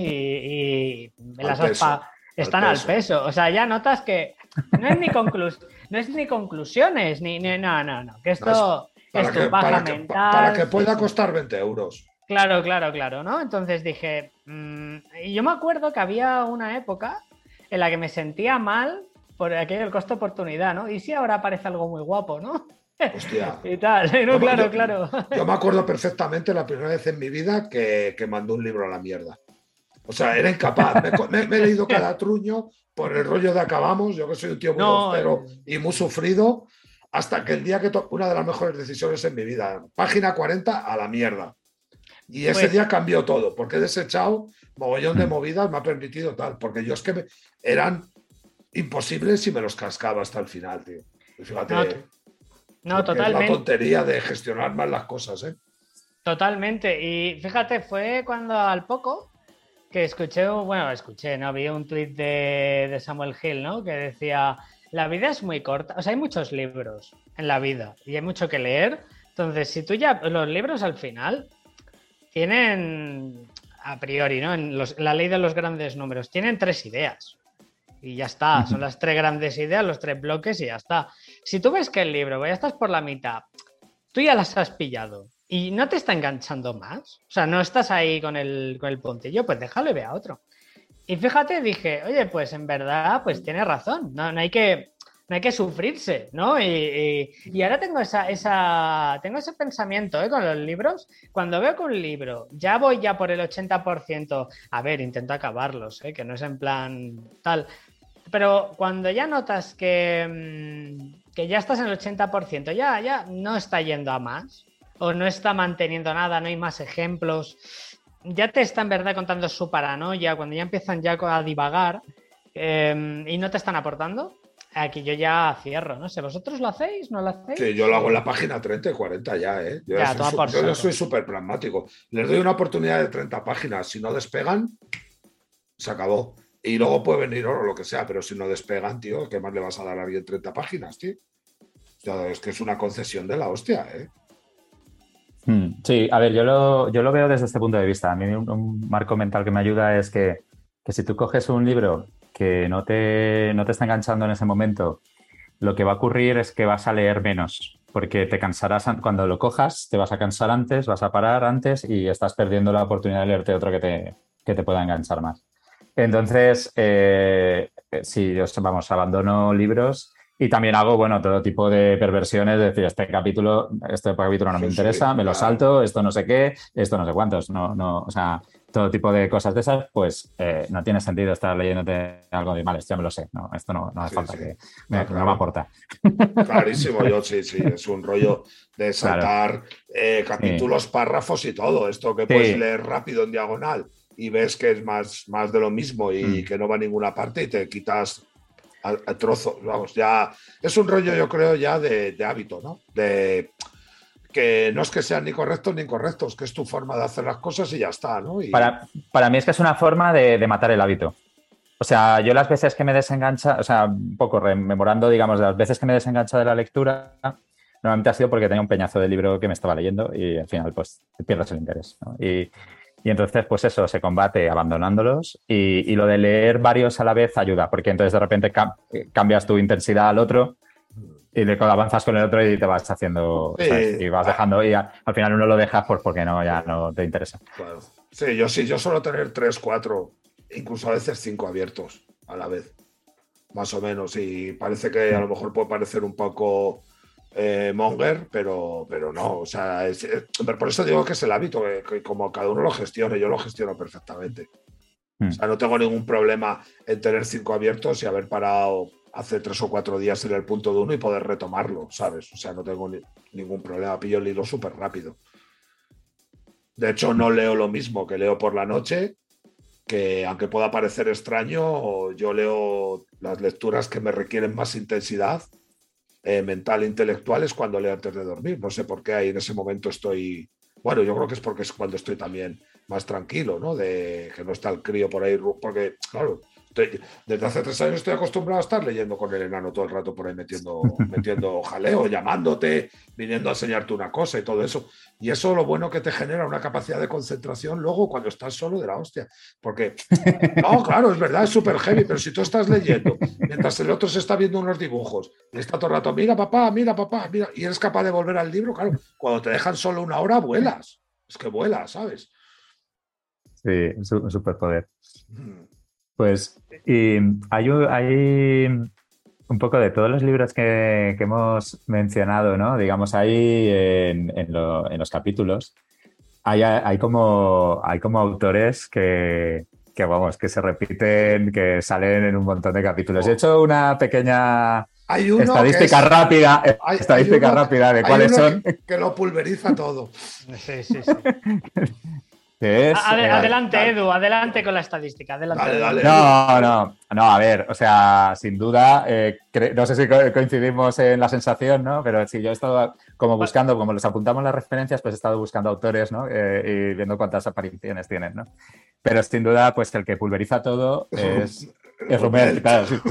y están al peso. O sea, ya notas que no es ni conclusiones, no. Que esto es tu paja mental. Para que pueda costar 20 euros. Claro, ¿no? Entonces dije, y yo me acuerdo que había una época en la que me sentía mal por aquello del costo-oportunidad, ¿no? Y si ahora aparece algo muy guapo, ¿no? Hostia. Y tal, no, claro. Yo me acuerdo perfectamente la primera vez en mi vida que mandó un libro a la mierda. O sea, era incapaz. Me he leído cada truño por el rollo de acabamos. Yo que soy un tío muy austero y muy sufrido, hasta que el día que una de las mejores decisiones en mi vida, página 40 a la mierda. Y ese día cambió todo, porque he desechado mogollón de movidas, me ha permitido tal, porque yo es que eran imposibles y me los cascaba hasta el final, tío. Y fíjate, totalmente. Es la tontería de gestionar mal las cosas, ¿eh? Totalmente. Y fíjate, fue cuando al poco que vi un tuit de Samuel Hill, ¿no? Que decía, la vida es muy corta, o sea, hay muchos libros en la vida y hay mucho que leer. Entonces, si tú los libros al final tienen, a priori, ¿no? La ley de los grandes números, tienen 3 ideas. Y ya está, son las 3 grandes ideas, los 3 bloques y ya está. Si tú ves que el libro, ya estás por la mitad, tú ya las has pillado y no te está enganchando más, o sea, no estás ahí con el puntillo, pues déjalo y ve a otro. Y fíjate, dije, oye, pues en verdad, pues tienes razón, no hay que sufrirse, ¿no? Y ahora tengo ese pensamiento con los libros. Cuando veo que un libro ya voy por el 80%, a ver, intento acabarlos, que no es en plan tal, pero cuando ya notas que ya estás en el 80%, ya no está yendo a más, o no está manteniendo nada, no hay más ejemplos, ya te está en verdad contando su paranoia, cuando ya empiezan a divagar y no te están aportando, aquí yo ya cierro, no sé, ¿vosotros lo hacéis? ¿No lo hacéis? Sí, yo lo hago en la página 30 y 40 ya, ¿eh? Yo ya soy súper pragmático. Les doy una oportunidad de 30 páginas. Si no despegan, se acabó. Y luego puede venir oro o lo que sea, pero si no despegan, tío, ¿qué más le vas a dar a alguien 30 páginas, tío? O sea, es que es una concesión de la hostia, ¿eh? Sí, a ver, yo lo veo desde este punto de vista. A mí un marco mental que me ayuda es que si tú coges un libro que no te está enganchando en ese momento, lo que va a ocurrir es que vas a leer menos, porque te cansarás cuando lo cojas, te vas a cansar antes, vas a parar antes y estás perdiendo la oportunidad de leerte otro que te pueda enganchar más. Entonces, sí, yo, vamos, abandono libros. Y también hago, bueno, todo tipo de perversiones, es decir, este capítulo no me interesa, me lo salto, esto no sé qué, esto no sé cuántos, o sea, todo tipo de cosas de esas, pues no tiene sentido estar leyéndote algo de, vale, ya me lo sé, no, esto no hace falta que no me aporta. Clarísimo, yo sí, es un rollo de saltar capítulos, párrafos y todo, esto que puedes leer rápido en diagonal y ves que es más de lo mismo y que no va a ninguna parte y te quitas a trozos, vamos, ya es un rollo, yo creo, ya de hábito, ¿no? De que no es que sean ni correctos ni incorrectos, que es tu forma de hacer las cosas y ya está, ¿no? Y... Para mí es que es una forma de matar el hábito. O sea, yo las veces que me desengancha, o sea, un poco rememorando, digamos, de las veces que me desengancha de la lectura, normalmente ha sido porque tenía un peñazo de libro que me estaba leyendo y al final, pues, pierdes el interés, ¿no? Y entonces, pues eso, se combate abandonándolos y lo de leer varios a la vez ayuda, porque entonces de repente cambias tu intensidad al otro y avanzas con el otro y te vas haciendo, ¿sabes? Y vas dejando y al final uno lo deja pues porque ya no te interesa. Claro. Sí, yo suelo tener 3, 4, incluso a veces 5 abiertos a la vez, más o menos, y parece que a lo mejor puede parecer un poco... monger, pero no, o sea, por eso digo que es el hábito, que como cada uno lo gestione, yo lo gestiono perfectamente. O sea, no tengo ningún problema en tener 5 abiertos y haber parado hace 3 o 4 días en el punto de uno y poder retomarlo, ¿sabes? O sea, no tengo ningún problema, pillo el hilo súper rápido. De hecho, no leo lo mismo que leo por la noche, que aunque pueda parecer extraño, yo leo las lecturas que me requieren más intensidad mental e intelectual es cuando leo antes de dormir. No sé por qué ahí en ese momento estoy... Bueno, yo creo que es porque es cuando estoy también más tranquilo, ¿no? De que no está el crío por ahí, porque, claro, desde hace 3 años estoy acostumbrado a estar leyendo con el enano todo el rato por ahí metiendo jaleo, llamándote, viniendo a enseñarte una cosa y todo eso. Y eso lo bueno que te genera una capacidad de concentración luego cuando estás solo de la hostia. Porque, no, claro, es verdad, es súper heavy, pero si tú estás leyendo mientras el otro se está viendo unos dibujos y está todo el rato, mira papá, mira, y eres capaz de volver al libro, claro, cuando te dejan solo 1 hora, vuelas. Es que vuelas, ¿sabes? Sí, un superpoder. Pues y hay un poco de todos los libros que hemos mencionado, ¿no? Digamos, ahí en los capítulos, hay como autores que vamos, que se repiten, que salen en un montón de capítulos. He hecho una pequeña estadística rápida de cuáles son. Que lo pulveriza todo. Sí. Adelante, Edu, adelante con la estadística. Adelante. Dale. No, a ver, o sea, sin duda, no sé si coincidimos en la sensación, ¿no? Pero sí, yo he estado como buscando, como les apuntamos las referencias, pues he estado buscando autores, ¿no? Y viendo cuántas apariciones tienen, ¿no? Pero sin duda, pues el que pulveriza todo es Rumel, claro. Sí.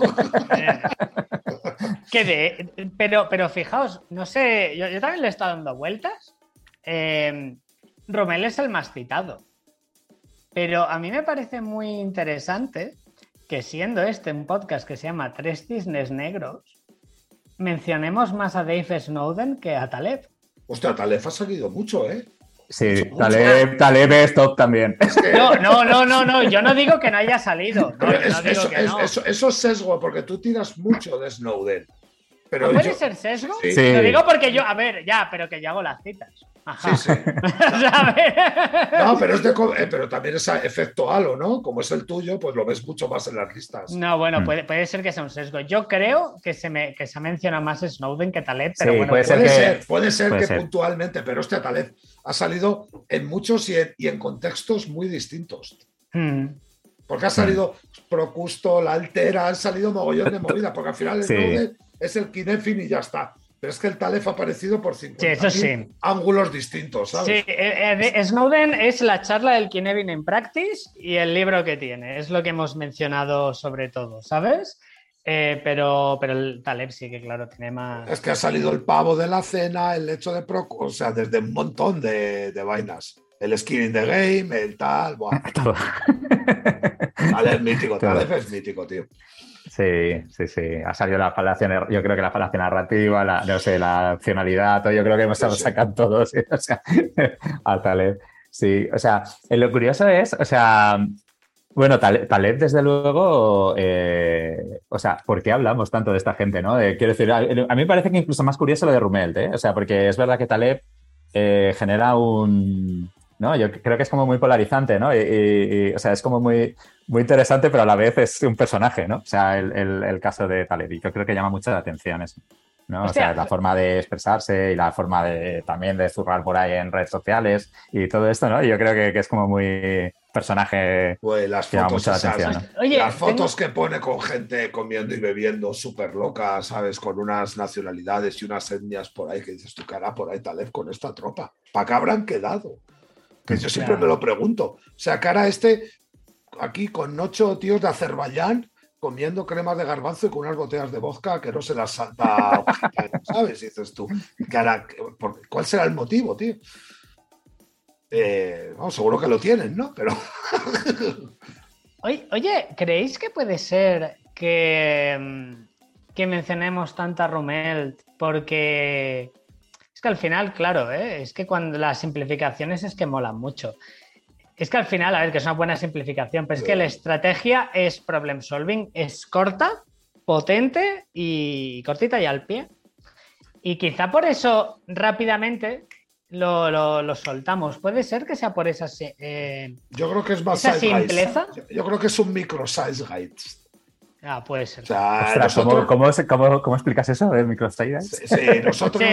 Pero fijaos, no sé, yo también le he estado dando vueltas. Romel es el más citado, pero a mí me parece muy interesante que siendo un podcast que se llama Tres Cisnes Negros, mencionemos más a Dave Snowden que a Taleb. Hostia, Taleb ha salido mucho, ¿eh? Sí, Taleb es top también. Es que... No, yo no digo que no haya salido. Eso es sesgo, porque tú tiras mucho de Snowden. Pero ¿puede ser sesgo? Sí. Lo digo porque yo, pero que yo hago las citas. Ajá. Sí. No, pero también es efecto halo, ¿no? Como es el tuyo, pues lo ves mucho más en las listas. No, bueno, puede ser que sea un sesgo. Yo creo que se menciona más Snowden que Taleb, pero sí, bueno. Puede ser que puntualmente, pero Taleb ha salido en muchos y en contextos muy distintos. Porque ha salido Procusto, la Altera, han salido mogollón de movida, porque al final Snowden es el Kinefin y ya está. Pero es que el Taleb ha aparecido por 50.000 ángulos distintos, ¿sabes? Sí, Snowden es la charla del Kinevin in Practice y el libro que tiene. Es lo que hemos mencionado sobre todo, ¿sabes? Pero el Taleb sí que, claro, tiene más... Es que ha salido el pavo de la cena, el hecho de Procusto, o sea, desde un montón de vainas. El skin in the game, el tal... Buah. Taleb es mítico, Taleb es mítico, tío. Sí. Ha salido la falacia, yo creo que la falacia narrativa, la opcionalidad, todo, yo creo que hemos estado sacando todos, o sea, a Taleb. Sí, o sea, lo curioso es, o sea, bueno, Taleb desde luego, o sea, ¿por qué hablamos tanto de esta gente, no? Quiero decir, a mí me parece que incluso más curioso lo de Rumelt, ¿eh? O sea, porque es verdad que Taleb genera ¿no? Yo creo que es como muy polarizante, ¿no? O sea, es como muy interesante, pero a la vez es un personaje, ¿no? O sea, el caso de Taleb. Y yo creo que llama mucho la atención eso, ¿no? O sea, la forma de expresarse y la forma también de zurrar por ahí en redes sociales y todo esto, ¿no? Y yo creo que es como muy personaje pues las que llama fotos mucho la atención, ¿no? Oye, las fotos que pone con gente comiendo y bebiendo súper loca, ¿sabes? Con unas nacionalidades y unas etnias por ahí que dices tú, cara, por ahí Taleb con esta tropa. ¿Para qué habrán quedado? Que yo siempre me lo pregunto. O sea, cara aquí con 8 tíos de Azerbaiyán comiendo cremas de garbanzo y con unas botellas de vodka que no se las salta, ¿sabes? Y dices tú, cara, ¿cuál será el motivo, tío? No, seguro que lo tienen, ¿no? Pero... Oye, ¿creéis que puede ser que mencionemos tanto a Rumelt porque... Es que al final, claro, es que cuando las simplificaciones es que molan mucho. Es que al final, a ver, que es una buena simplificación, pero es que la estrategia es problem solving, es corta, potente y cortita y al pie. Y quizá por eso rápidamente lo soltamos. Puede ser que sea por esa yo creo que es más esa simpleza. Yo creo que es un micro size guides. Ah, puede ser. O sea, ostras, nosotros... ¿cómo explicas eso de microsites? Sí, nosotros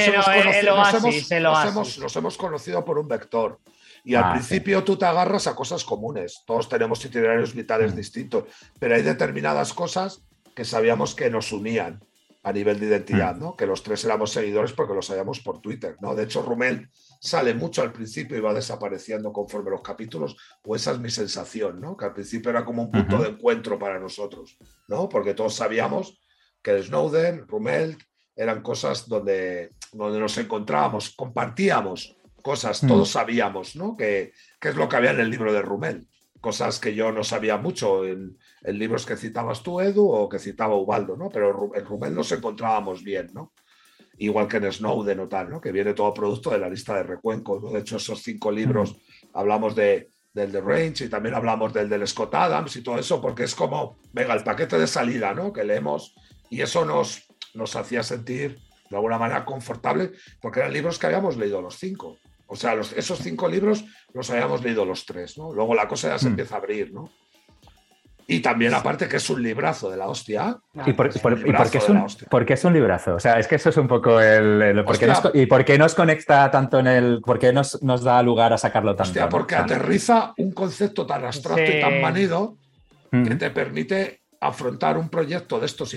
nos hemos conocido por un vector. Y al principio tú te agarras a cosas comunes. Todos tenemos itinerarios vitales distintos, pero hay determinadas cosas que sabíamos que nos unían a nivel de identidad, ¿no? Que los tres éramos seguidores porque lo sabíamos por Twitter, ¿no? De hecho, Rumelt sale mucho al principio y va desapareciendo conforme los capítulos, o esa es mi sensación, ¿no? Que al principio era como un punto de encuentro para nosotros, ¿no? Porque todos sabíamos que Snowden, Rumelt, eran cosas donde nos encontrábamos, compartíamos cosas, todos sabíamos, ¿no? Que es lo que había en el libro de Rumelt. Cosas que yo no sabía mucho en libros que citabas tú, Edu, o que citaba Ubaldo, ¿no? Pero en Rumelt nos encontrábamos bien, ¿no? Igual que en Snowden o tal, ¿no? Que viene todo producto de la lista de recuencos, ¿no? De hecho, esos 5 libros, hablamos del de Range y también hablamos del Scott Adams y todo eso, porque es como, venga, el paquete de salida, ¿no? Que leemos y eso nos hacía sentir de alguna manera confortable, porque eran libros que habíamos leído los 5. O sea, esos 5 libros los habíamos leído los 3, ¿no? Luego la cosa ya se empieza a abrir, ¿no? Y también, aparte, que es un librazo de la hostia. ¿Y por qué es un librazo? O sea, es que eso es un poco ¿por qué nos conecta tanto por qué nos da lugar a sacarlo tanto? Hostia, porque aterriza un concepto tan abstracto y tan manido que te permite afrontar un proyecto de estos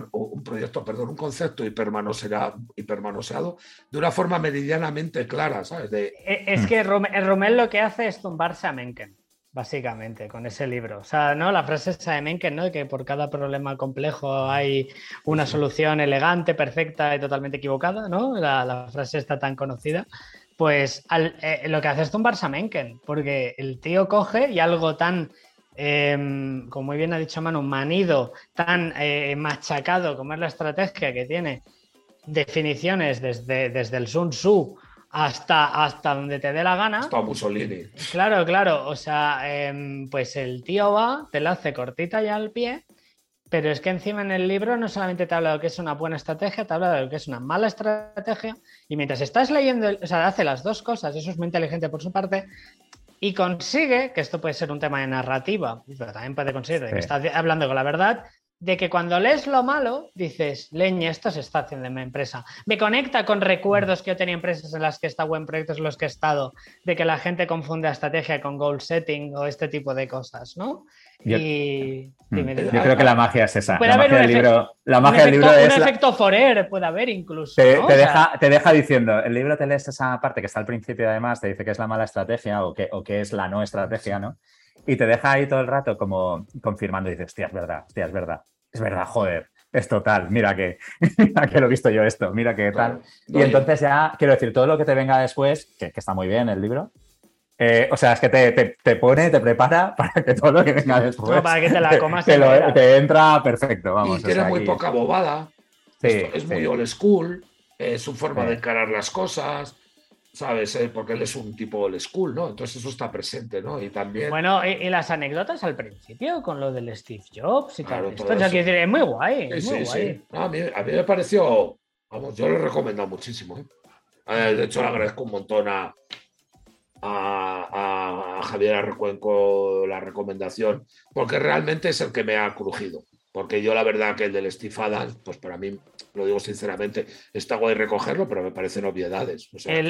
un concepto hipermanoseado de una forma meridianamente clara, ¿sabes? Es que Rumelt lo que hace es tumbarse a Mencken, básicamente, con ese libro. O sea, ¿no? La frase esa de Mencken, ¿no? Que por cada problema complejo hay una solución elegante, perfecta y totalmente equivocada, ¿no? La frase está tan conocida. Pues lo que hace es tumbarse a Mencken, porque el tío coge y algo tan... como muy bien ha dicho Manu, manido, tan machacado como es la estrategia, que tiene definiciones desde el Sun Tzu hasta donde te dé la gana. Hasta Mussolini. Claro. O sea, pues el tío va, te la hace cortita y al pie, pero es que encima en el libro no solamente te habla de lo que es una buena estrategia, te habla de lo que es una mala estrategia, y mientras estás leyendo, o sea, hace las dos cosas, eso es muy inteligente por su parte. Y consigue, que esto puede ser un tema de narrativa, pero también puede conseguir que está hablando con la verdad, de que cuando lees lo malo, dices, leña, esto se está haciendo en mi empresa. Me conecta con recuerdos que yo tenía empresas en las que he estado o en proyectos en los que he estado, de que la gente confunde estrategia con goal setting o este tipo de cosas, ¿no? Dime. Yo creo que la magia es esa. Puede La haber magia del libro es... Un efecto Forer puede haber incluso, ¿no? Te deja diciendo, el libro te lees esa parte que está al principio, además, te dice que es la mala estrategia o que es la no estrategia, ¿no? Y te deja ahí todo el rato como confirmando y dices, hostia, es verdad, joder, es total, mira que lo he visto yo esto, mira que tal. Y entonces ya, quiero decir, todo lo que te venga después, que está muy bien el libro, o sea, es que te pone, te prepara para que todo lo que venga después... No, para que te la comas. te entra perfecto, vamos. Y tiene muy poca bobada, sí, es muy old school, su forma de encarar las cosas... ¿Sabes? Porque él es un tipo old school, ¿no? Entonces eso está presente, ¿no? Y también... Bueno, y las anécdotas al principio con lo del Steve Jobs y claro, tal. Esto, o sea, quiero decir, es muy guay. Sí, es muy guay. Sí. No, a mí me pareció... Vamos, yo lo he recomendado muchísimo, ¿eh? De hecho, le agradezco un montón a Javier Arrecuenco la recomendación, porque realmente es el que me ha crujido. Porque yo la verdad que el del Steve Adams, pues para mí, lo digo sinceramente, está guay recogerlo, pero me parecen obviedades. O sea,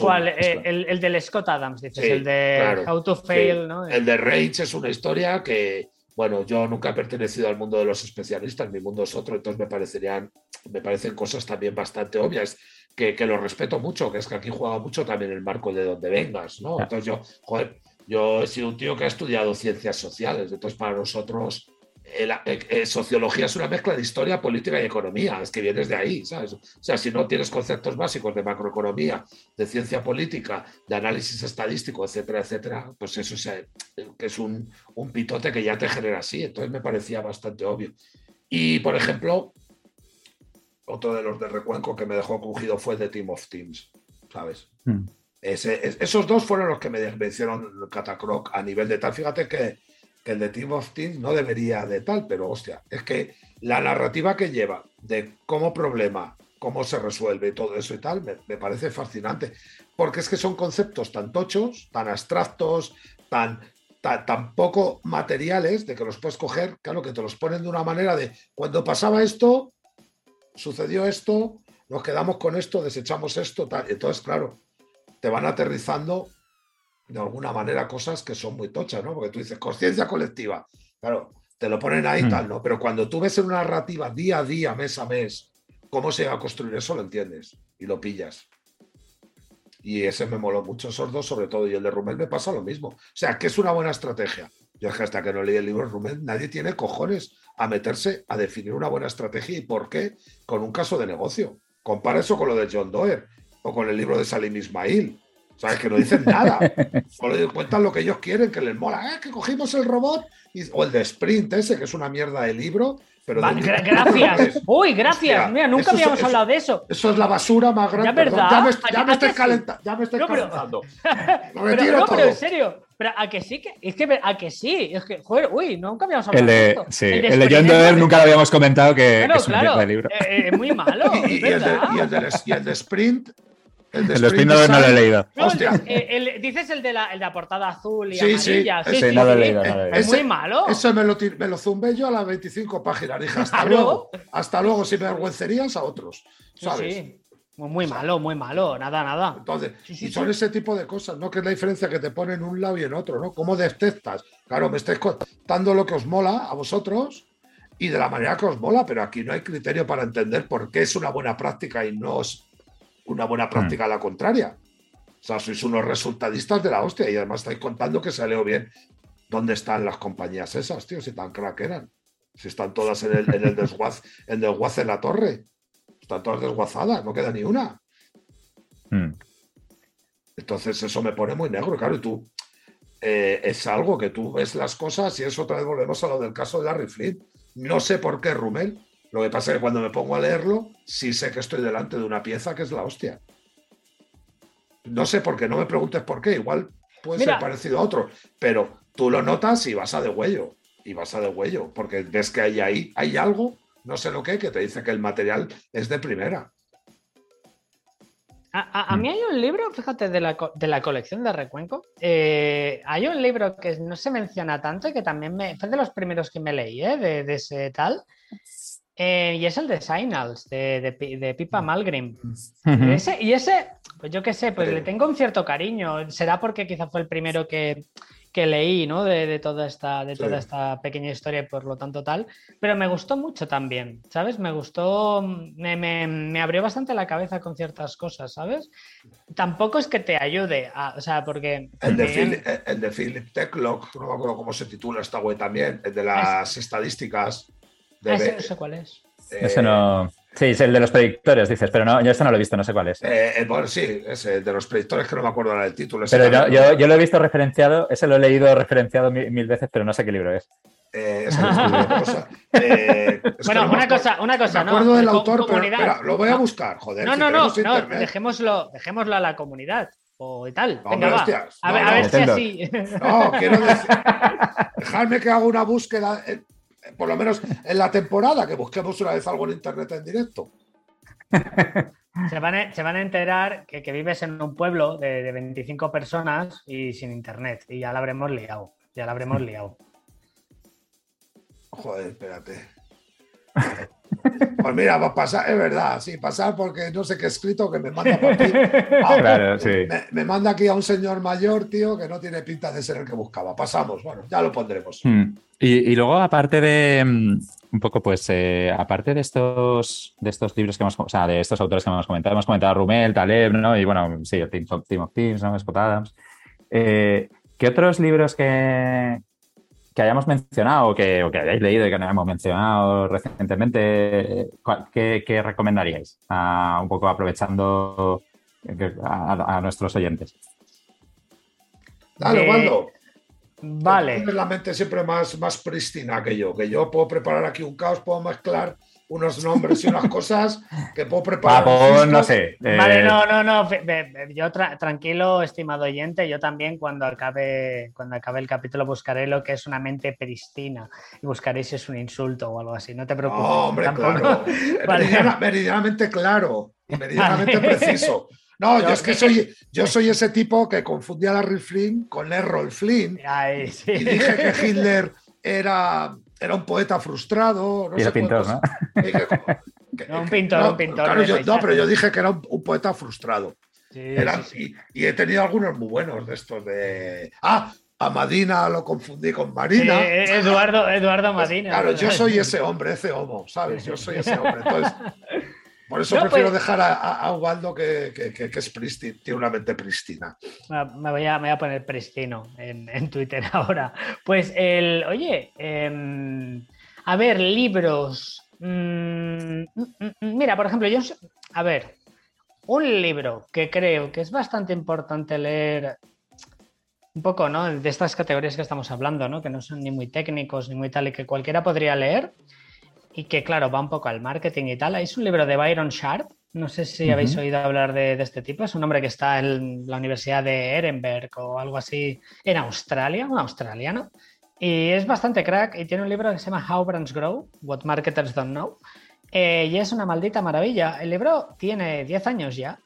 el del Scott Adams, dices, sí, el de claro, How to Fail, sí. ¿no? El de Rage es una historia que, bueno, yo nunca he pertenecido al mundo de los especialistas, mi mundo es otro, entonces me parecen cosas también bastante obvias, que lo respeto mucho, que es que aquí juega mucho también el marco de donde vengas, ¿no? Entonces yo he sido un tío que ha estudiado ciencias sociales, entonces para nosotros... sociología es una mezcla de historia, política y economía, es que vienes de ahí, ¿sabes? O sea, si no tienes conceptos básicos de macroeconomía, de ciencia política, de análisis estadístico, etcétera, etcétera, pues eso que es un pitote que ya te genera así, entonces me parecía bastante obvio. Y, por ejemplo, otro de los de Recuenco que me dejó crujido fue The Team of Teams, ¿sabes? Esos dos fueron los que me hicieron catacroc a nivel de tal, fíjate que el de Team of Teams no debería de tal, pero hostia, es que la narrativa que lleva de cómo se resuelve y todo eso y tal, me parece fascinante, porque es que son conceptos tan tochos, tan abstractos, tan poco materiales, de que los puedes coger, claro, que te los ponen de una manera de, cuando pasaba esto, sucedió esto, nos quedamos con esto, desechamos esto, tal. Entonces, claro, te van aterrizando de alguna manera cosas que son muy tochas, ¿no? Porque tú dices, conciencia colectiva. Claro, te lo ponen ahí tal, ¿no? Pero cuando tú ves en una narrativa día a día, mes a mes, cómo se va a construir eso, lo entiendes y lo pillas. Y ese me moló mucho, esos dos sobre todo. Y el de Rumel me pasa lo mismo. O sea, que es una buena estrategia. Yo es que hasta que no leí el libro de Rumel, nadie tiene cojones a meterse a definir una buena estrategia y por qué con un caso de negocio. Compara eso con lo de John Doerr o con el libro de Salim Ismail. ¿Sabes? Que no dicen nada. Solo cuentan lo que ellos quieren, que les mola. Que cogimos el robot. O el de Sprint ese, que es una mierda de libro. Pero gracias. Uy, gracias. Hostia, mira, nunca habíamos hablado de eso. Eso es la basura más grande. Ya, ¿verdad? Ya me estoy calentando. Pero en serio. Pero a que sí, a que sí. Es que, joder, nunca habíamos hablado de esto. Sí, el de John Doerr nunca lo habíamos comentado que es un mierda de libro. Es muy malo. y el de Sprint. El de Sprint no lo he leído. No, dices el de la portada azul y amarilla. Sí, no lo he leído. Es muy malo. Eso me lo zumbé yo a las 25 páginas. Dije, hasta luego, si me avergüencerías a otros. ¿Sabes? Sí. Muy malo, nada. Entonces, y son ese tipo de cosas, ¿no? Que es la diferencia que te ponen en un lado y en otro, ¿no? ¿Cómo detectas? Claro, me estáis contando lo que os mola a vosotros y de la manera que os mola, pero aquí no hay criterio para entender por qué es una buena práctica y no es una buena práctica a la contraria. O sea, sois unos resultadistas de la hostia y además estáis contando que salió bien. ¿Dónde están las compañías esas, tío? Si tan crack eran. Si están todas en el desguace en la torre. Están todas desguazadas, no queda ni una. Entonces eso me pone muy negro, claro, y tú es algo que tú ves las cosas y eso otra vez volvemos a lo del caso de Larry Flint. No sé por qué Rumel, lo que pasa es que cuando me pongo a leerlo, sí sé que estoy delante de una pieza que es la hostia. No sé por qué, no me preguntes por qué, igual puede ser parecido a otro, pero tú lo notas y vas a degüello, porque ves que hay algo, no sé lo que te dice que el material es de primera. A mí hay un libro, fíjate, de la colección de Recuenco. Hay un libro que no se menciona tanto y que también fue de los primeros que me leí, de ese tal. Y es el de Signals, de Pippa Malmgren. Y ese, pues yo qué sé, pues le tengo un cierto cariño. Será porque quizá fue el primero que leí, ¿no? De toda esta pequeña historia y por lo tanto tal. Pero me gustó mucho también, ¿sabes? Me gustó, me abrió bastante la cabeza con ciertas cosas, ¿sabes? Tampoco es que te ayude, o sea, porque... El de Philip Techlock, no me acuerdo cómo se titula esta web también, el de las estadísticas. Ese no sé cuál es. Ese no... Sí, es el de los predictores, dices, pero no, yo esto no lo he visto, no sé cuál es. Bueno, sí, es el de los predictores, que no me acuerdo ahora del título. Pero yo lo he visto referenciado, ese lo he leído referenciado mil veces, pero no sé qué libro es. Bueno, una cosa, me acuerdo del autor, pero lo voy a buscar, joder. No, dejémoslo a la comunidad o tal. No, venga, va. Hostias, a ver si así. No, quiero decir, dejadme que haga una búsqueda, por lo menos en la temporada, que busquemos una vez algo en internet en directo. Se van a enterar que vives en un pueblo de 25 personas y sin internet. Y ya la habremos liado. Joder, espérate. Pues mira, va a pasar, es verdad, sí, pasar porque no sé qué he escrito que me manda por aquí. Claro, sí. Me manda aquí a un señor mayor, tío, que no tiene pinta de ser el que buscaba. Pasamos, bueno, ya lo pondremos. Y luego, aparte de un poco, pues, aparte de estos libros que o sea, de estos autores que hemos comentado a Rumel, Taleb, ¿no? Y bueno, sí, el Team of Teams, ¿no? Scott Adams. ¿Qué otros libros que hayamos mencionado o que hayáis leído y que no hayamos mencionado recientemente, ¿qué recomendaríais? Un poco aprovechando a nuestros oyentes. Dale, Waldo. Vale. Tienes la mente siempre más prístina que yo puedo preparar aquí un caos, puedo mezclar unos nombres y unas cosas que puedo preparar. No sé. Vale, no. Yo tranquilo, estimado oyente, yo también cuando acabe el capítulo buscaré lo que es una mente prístina y buscaré si es un insulto o algo así. No te preocupes. No, hombre, claro. Vale. Meridianamente claro y meridianamente preciso. No, yo soy ese tipo que confundía a Larry Flynn con Errol Flynn. Ay, sí. Y dije que Hitler era un poeta frustrado. Y el pintor, ¿no? Un pintor. Claro, pero yo dije que era un poeta frustrado. Sí. Y he tenido algunos muy buenos de estos de... A Madina lo confundí con Marina. Eduardo Madina. Claro, yo soy ese hombre, ese homo, ¿sabes? Yo soy ese hombre. Entonces... Por eso prefiero dejar a Ubaldo que es prístino, tiene una mente prístina. Me voy a poner pristino en Twitter ahora. Pues a ver, libros. Mira, por ejemplo, un libro que creo que es bastante importante leer un poco, ¿no? De estas categorías que estamos hablando, ¿no? Que no son ni muy técnicos ni muy tal y que cualquiera podría leer. Y que, claro, va un poco al marketing y tal. Es un libro de Byron Sharp. No sé si habéis oído hablar de este tipo. Es un hombre que está en la Universidad de Edinburgh o algo así en Australia, un australiano. Y es bastante crack y tiene un libro que se llama How Brands Grow, What Marketers Don't Know. Y es una maldita maravilla. El libro tiene 10 años ya.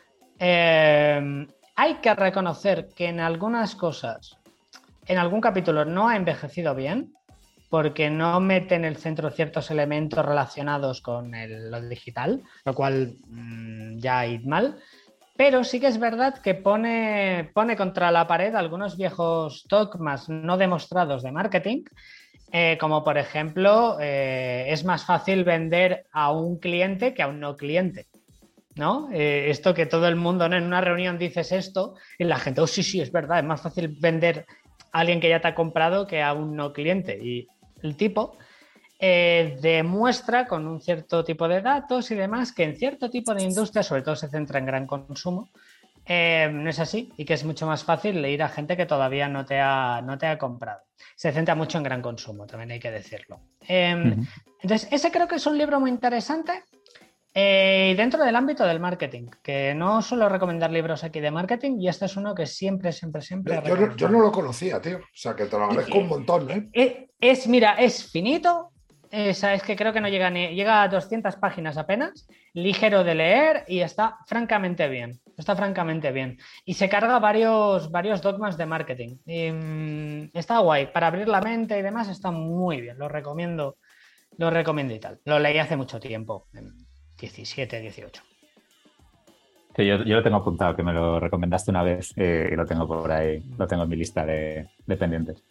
Hay que reconocer que en algunas cosas, en algún capítulo no ha envejecido bien, porque no mete en el centro ciertos elementos relacionados con lo digital, lo cual ya hay mal. Pero sí que es verdad que pone contra la pared algunos viejos dogmas no demostrados de marketing, como por ejemplo, es más fácil vender a un cliente que a un no cliente, ¿no? Esto que todo el mundo, ¿no? En una reunión dices esto y la gente, sí, es verdad, es más fácil vender a alguien que ya te ha comprado que a un no cliente. Y el tipo demuestra con un cierto tipo de datos y demás que en cierto tipo de industria, sobre todo se centra en gran consumo, no es así y que es mucho más fácil leer a gente que todavía no te ha comprado. Se centra mucho en gran consumo, también hay que decirlo. Entonces, ese creo que es un libro muy interesante dentro del ámbito del marketing, que no suelo recomendar libros aquí de marketing y este es uno que siempre yo no lo conocía, tío. O sea, que te lo agradezco un montón, ¿eh? Mira, es finito, Esa es que creo que no llega a 200 páginas apenas, ligero de leer y está francamente bien. Está francamente bien. Y se carga varios dogmas de marketing. Y, está guay. Para abrir la mente y demás está muy bien. Lo recomiendo y tal. Lo leí hace mucho tiempo, en 17, 18. Sí, yo lo tengo apuntado, que me lo recomendaste una vez y lo tengo por ahí, lo tengo en mi lista de pendientes.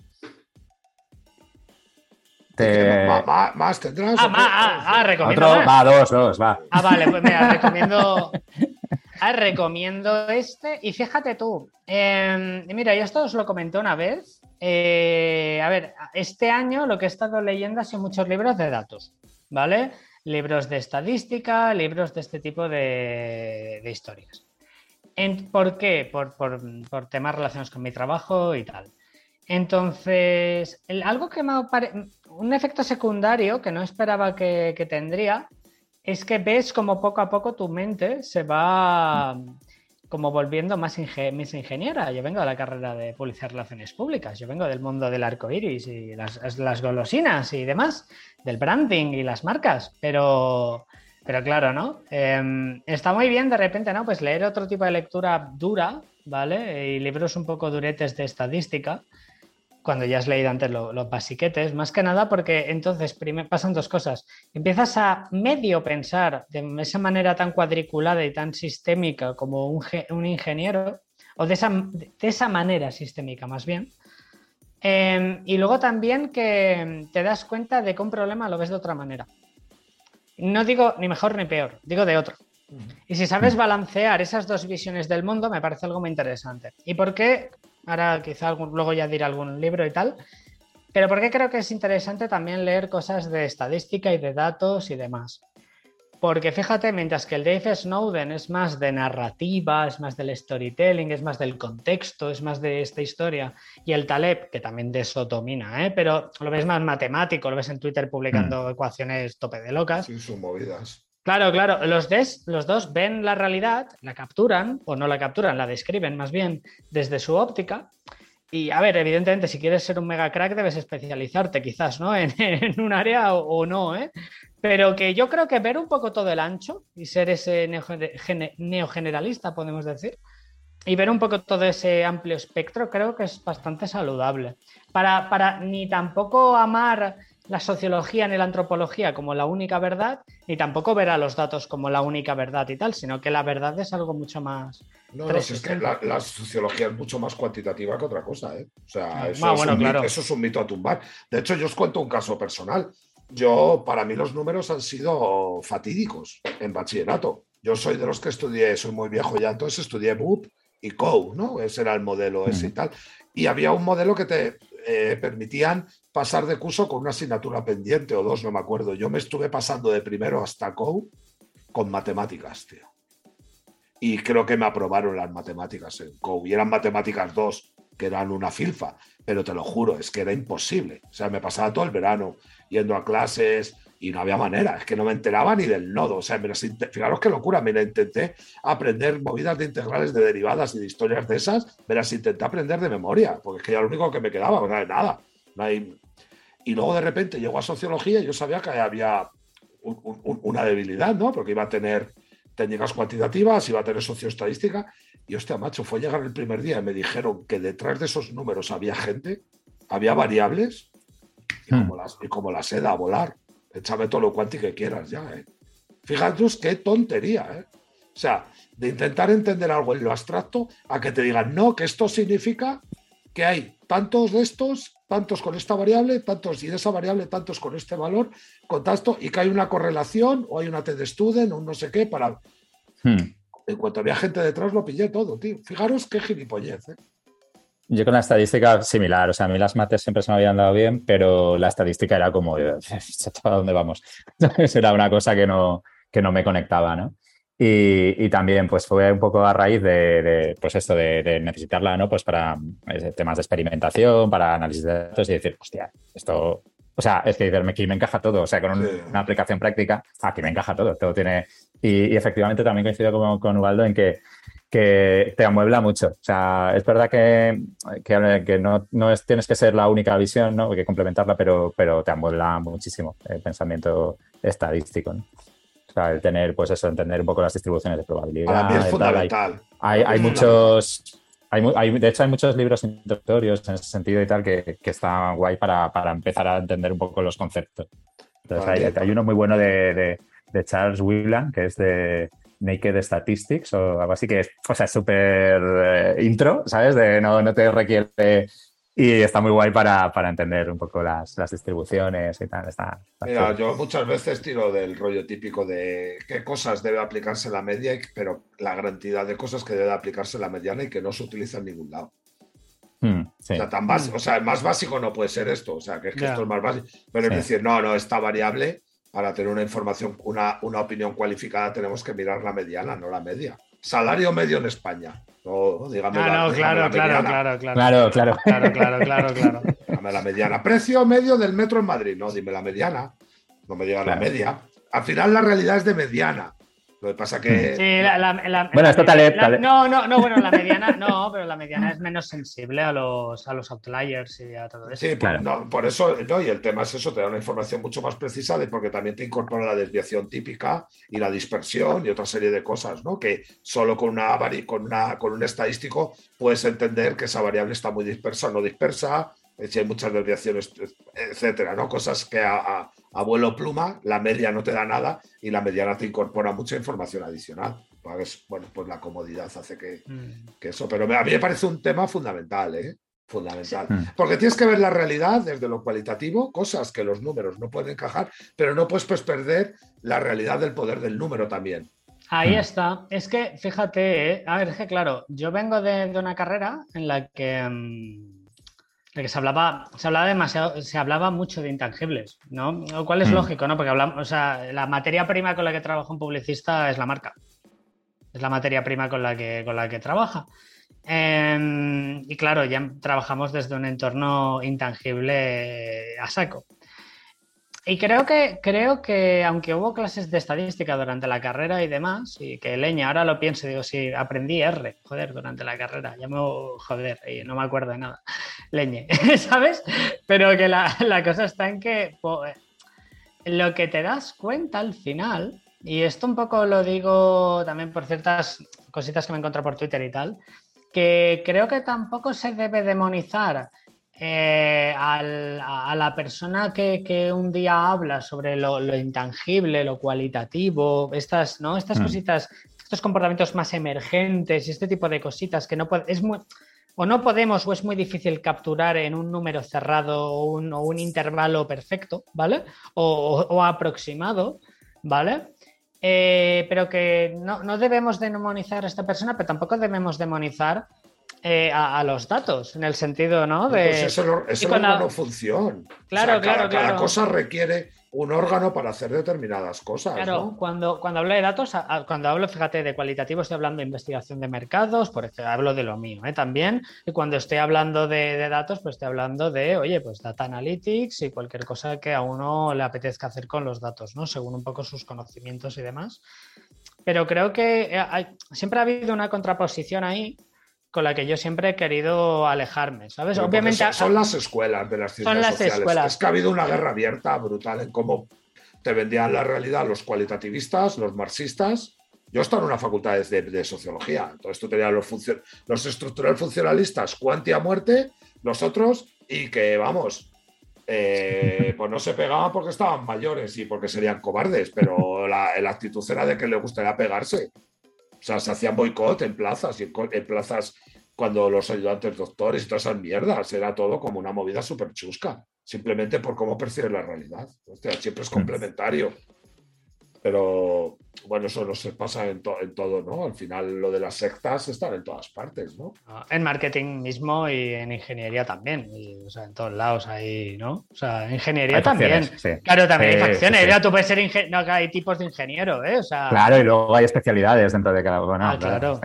¿Más tendrás? Recomiendo otro, más. Dos, va. Vale, pues mira, recomiendo este. Y fíjate tú, mira, yo esto os lo comenté una vez. A ver, este año lo que he estado leyendo son muchos libros de datos, ¿vale? Libros de estadística, libros de este tipo de historias. ¿Por qué? Por temas relacionados con mi trabajo y tal. Entonces, algo que un efecto secundario que no esperaba que tendría es que ves como poco a poco tu mente se va como volviendo más ingeniera. Yo vengo de la carrera de Publicidad y Relaciones Públicas, yo vengo del mundo del arco iris y las golosinas y demás, del branding y las marcas, pero claro, ¿no? Está muy bien de repente, ¿no? Pues leer otro tipo de lectura dura, ¿vale? Y libros un poco duretes de estadística, cuando ya has leído antes los basiquetes, más que nada porque entonces pasan dos cosas. Empiezas a medio pensar de esa manera tan cuadriculada y tan sistémica como un ingeniero, o de esa manera sistémica más bien. Y luego también que te das cuenta de que un problema lo ves de otra manera. No digo ni mejor ni peor, digo de otro. Y si sabes balancear esas dos visiones del mundo, me parece algo muy interesante. ¿Y por qué? Ahora quizá luego ya diré algún libro y tal, pero ¿por qué creo que es interesante también leer cosas de estadística y de datos y demás? Porque fíjate, mientras que el Dave Snowden es más de narrativa, es más del storytelling, es más del contexto, es más de esta historia, y el Taleb, que también de eso domina, pero lo ves más matemático, lo ves en Twitter publicando ecuaciones tope de locas. Sí, son movidas. Claro, los dos ven la realidad, la capturan, o no la capturan, la describen más bien desde su óptica. Y a ver, evidentemente, si quieres ser un mega crack debes especializarte quizás, ¿no? En un área o no, ¿eh? Pero que yo creo que ver un poco todo el ancho y ser ese neogeneralista, podemos decir, y ver un poco todo ese amplio espectro, creo que es bastante saludable. Para ni tampoco amar la sociología ni la antropología como la única verdad, ni tampoco ver a los datos como la única verdad y tal, sino que la verdad es algo mucho más... No, es que la sociología es mucho más cuantitativa que otra cosa, ¿eh? O sea, eso es un mito a tumbar. De hecho, yo os cuento un caso personal. Para mí los números han sido fatídicos en bachillerato. Yo soy de los que soy muy viejo ya, entonces estudié BUP y COU, ¿no? Ese era el modelo ese y tal. Y había un modelo que te permitían pasar de curso con una asignatura pendiente o dos, no me acuerdo. Yo me estuve pasando de primero hasta COU con matemáticas, tío. Y creo que me aprobaron las matemáticas en COU. Y eran matemáticas 2, que eran una filfa. Pero te lo juro, es que era imposible. O sea, me pasaba todo el verano yendo a clases y no había manera. Es que no me enteraba ni del nodo. O sea, fijaros qué locura. Me intenté aprender movidas de integrales, de derivadas y de historias de esas. Me las intenté aprender de memoria, porque es que ya lo único que me quedaba, pues nada. Y luego de repente llegó a sociología y yo sabía que había una debilidad, ¿no? Porque iba a tener técnicas cuantitativas, iba a tener socioestadística. Y hostia, macho, fue llegar el primer día y me dijeron que detrás de esos números había gente, había variables, y como la seda a volar. Échame todo lo cuanti que quieras ya, ¿eh? Fíjate qué tontería, ¿eh? O sea, de intentar entender algo en lo abstracto a que te digan, no, que esto significa que hay tantos de estos, tantos con esta variable, tantos y de esa variable, tantos con este valor, con tanto, y que hay una correlación o hay una t-de-student o un no sé qué para... En cuanto había gente detrás lo pillé todo, tío. Fijaros qué gilipollez, ¿eh? Yo con la estadística similar, o sea, a mí las mates siempre se me habían dado bien, pero la estadística era como, ¿a dónde vamos? Era una cosa que no me conectaba, ¿no? Y también pues fue un poco a raíz pues esto de necesitarla, ¿no? Pues para temas de experimentación, para análisis de datos y decir, hostia, esto... O sea, es que aquí me encaja todo. O sea, con una aplicación práctica, aquí me encaja todo. Todo tiene... Y efectivamente también coincido con Ubaldo en que que te amuebla mucho. O sea, es verdad que no tienes que ser la única visión, ¿no? Hay que complementarla, pero te amuebla muchísimo el pensamiento estadístico, ¿no? O sea, el tener, pues eso, entender un poco las distribuciones de probabilidad. Para mí es fundamental. Hay muchos... de hecho, hay muchos libros introductorios en ese sentido y tal que están guay para empezar a entender un poco los conceptos. Entonces, hay uno muy bueno de Charles Whelan, que es de Naked Statistics o algo así, que es, o sea, súper intro, ¿sabes? No te requiere... Y está muy guay para entender un poco las distribuciones y tal. Mira, yo muchas veces tiro del rollo típico de qué cosas debe aplicarse la media, pero la cantidad de cosas que debe aplicarse la mediana y que no se utiliza en ningún lado. Sí. O sea, más básico no puede ser esto. O sea, que es que esto es más básico. Pero es decir, no, esta variable, para tener una información, una opinión cualificada, tenemos que mirar la mediana, no la media. Salario medio en España. No, dígame claro. Dígame la mediana. Precio medio del metro en Madrid. No, dime la mediana. No me digas la media. Al final la realidad es de mediana. Lo que pasa que... Sí, bueno, esto tal. Bueno, la mediana no, pero la mediana es menos sensible a los outliers y a todo eso. Sí, claro. No, por eso, no, y el tema es eso, te da una información mucho más precisa porque también te incorpora la desviación típica y la dispersión y otra serie de cosas, ¿no? Que solo con un estadístico puedes entender que esa variable está muy dispersa o no dispersa, si hay muchas desviaciones, etcétera, ¿no? Cosas que a vuelo pluma, la media no te da nada y la mediana te incorpora mucha información adicional. Pues, bueno, pues la comodidad hace que eso. Pero a mí me parece un tema fundamental, ¿eh? Fundamental. Sí. Porque tienes que ver la realidad desde lo cualitativo, cosas que los números no pueden encajar, pero no puedes perder la realidad del poder del número también. Ahí está. Es que, fíjate, a ver, es que claro, yo vengo de una carrera en la que... se hablaba mucho de intangibles, ¿no? Lo cual es lógico, ¿no? Porque la materia prima con la que trabaja un publicista es la marca. Es la materia prima con la que trabaja. Y claro, ya trabajamos desde un entorno intangible a saco. Y creo que aunque hubo clases de estadística durante la carrera y demás, y que leña, ahora lo pienso, digo, sí, aprendí R, durante la carrera, y no me acuerdo de nada, leñe, ¿sabes? Pero que la cosa está en que lo que te das cuenta al final, y esto un poco lo digo también por ciertas cositas que me encontré por Twitter y tal, que creo que tampoco se debe demonizar a la persona que un día habla sobre lo intangible, lo cualitativo, estas cositas, estos comportamientos más emergentes y este tipo de cositas que no podemos o es muy difícil capturar en un número cerrado o un intervalo perfecto, ¿vale? O aproximado, ¿vale? Pero que no debemos demonizar a esta persona, pero tampoco debemos demonizar a los datos, en el sentido, ¿no? Pues es el órgano función. Claro, cada cosa requiere un órgano para hacer determinadas cosas. Claro, ¿no? Cuando hablo de datos, cuando hablo, fíjate, de cualitativo, estoy hablando de investigación de mercados, por ejemplo, hablo de lo mío, también. Y cuando estoy hablando de datos, pues estoy hablando de, oye, pues data analytics y cualquier cosa que a uno le apetezca hacer con los datos, ¿no? Según un poco sus conocimientos y demás. Pero creo que siempre ha habido una contraposición ahí con la que yo siempre he querido alejarme, ¿sabes? Pero obviamente son las escuelas de las ciencias sociales. Escuelas. Es que ha habido una guerra abierta brutal en cómo te vendían la realidad los cualitativistas, los marxistas. Yo estaba en una facultad de sociología, entonces tú tenías los estructural funcionalistas, cuanti a muerte, los otros, y que, vamos, pues no se pegaban porque estaban mayores y porque serían cobardes, pero la actitud era de que les gustaría pegarse. O sea, se hacían boicot en plazas, y en plazas cuando los ayudantes doctores y todas esas mierdas, era todo como una movida súper chusca, simplemente por cómo percibes la realidad. Hostia, siempre es complementario. Pero bueno, eso no se pasa en todo, ¿no? Al final lo de las sectas están en todas partes, ¿no? En marketing mismo y en ingeniería también. O sea, en todos lados hay, ¿no? O sea, en ingeniería hay también. Sí. Claro, también hay facciones. Sí. Tú puedes ser hay tipos de ingeniero, ¿eh? O sea... Claro, y luego hay especialidades dentro de cada uno. Claro.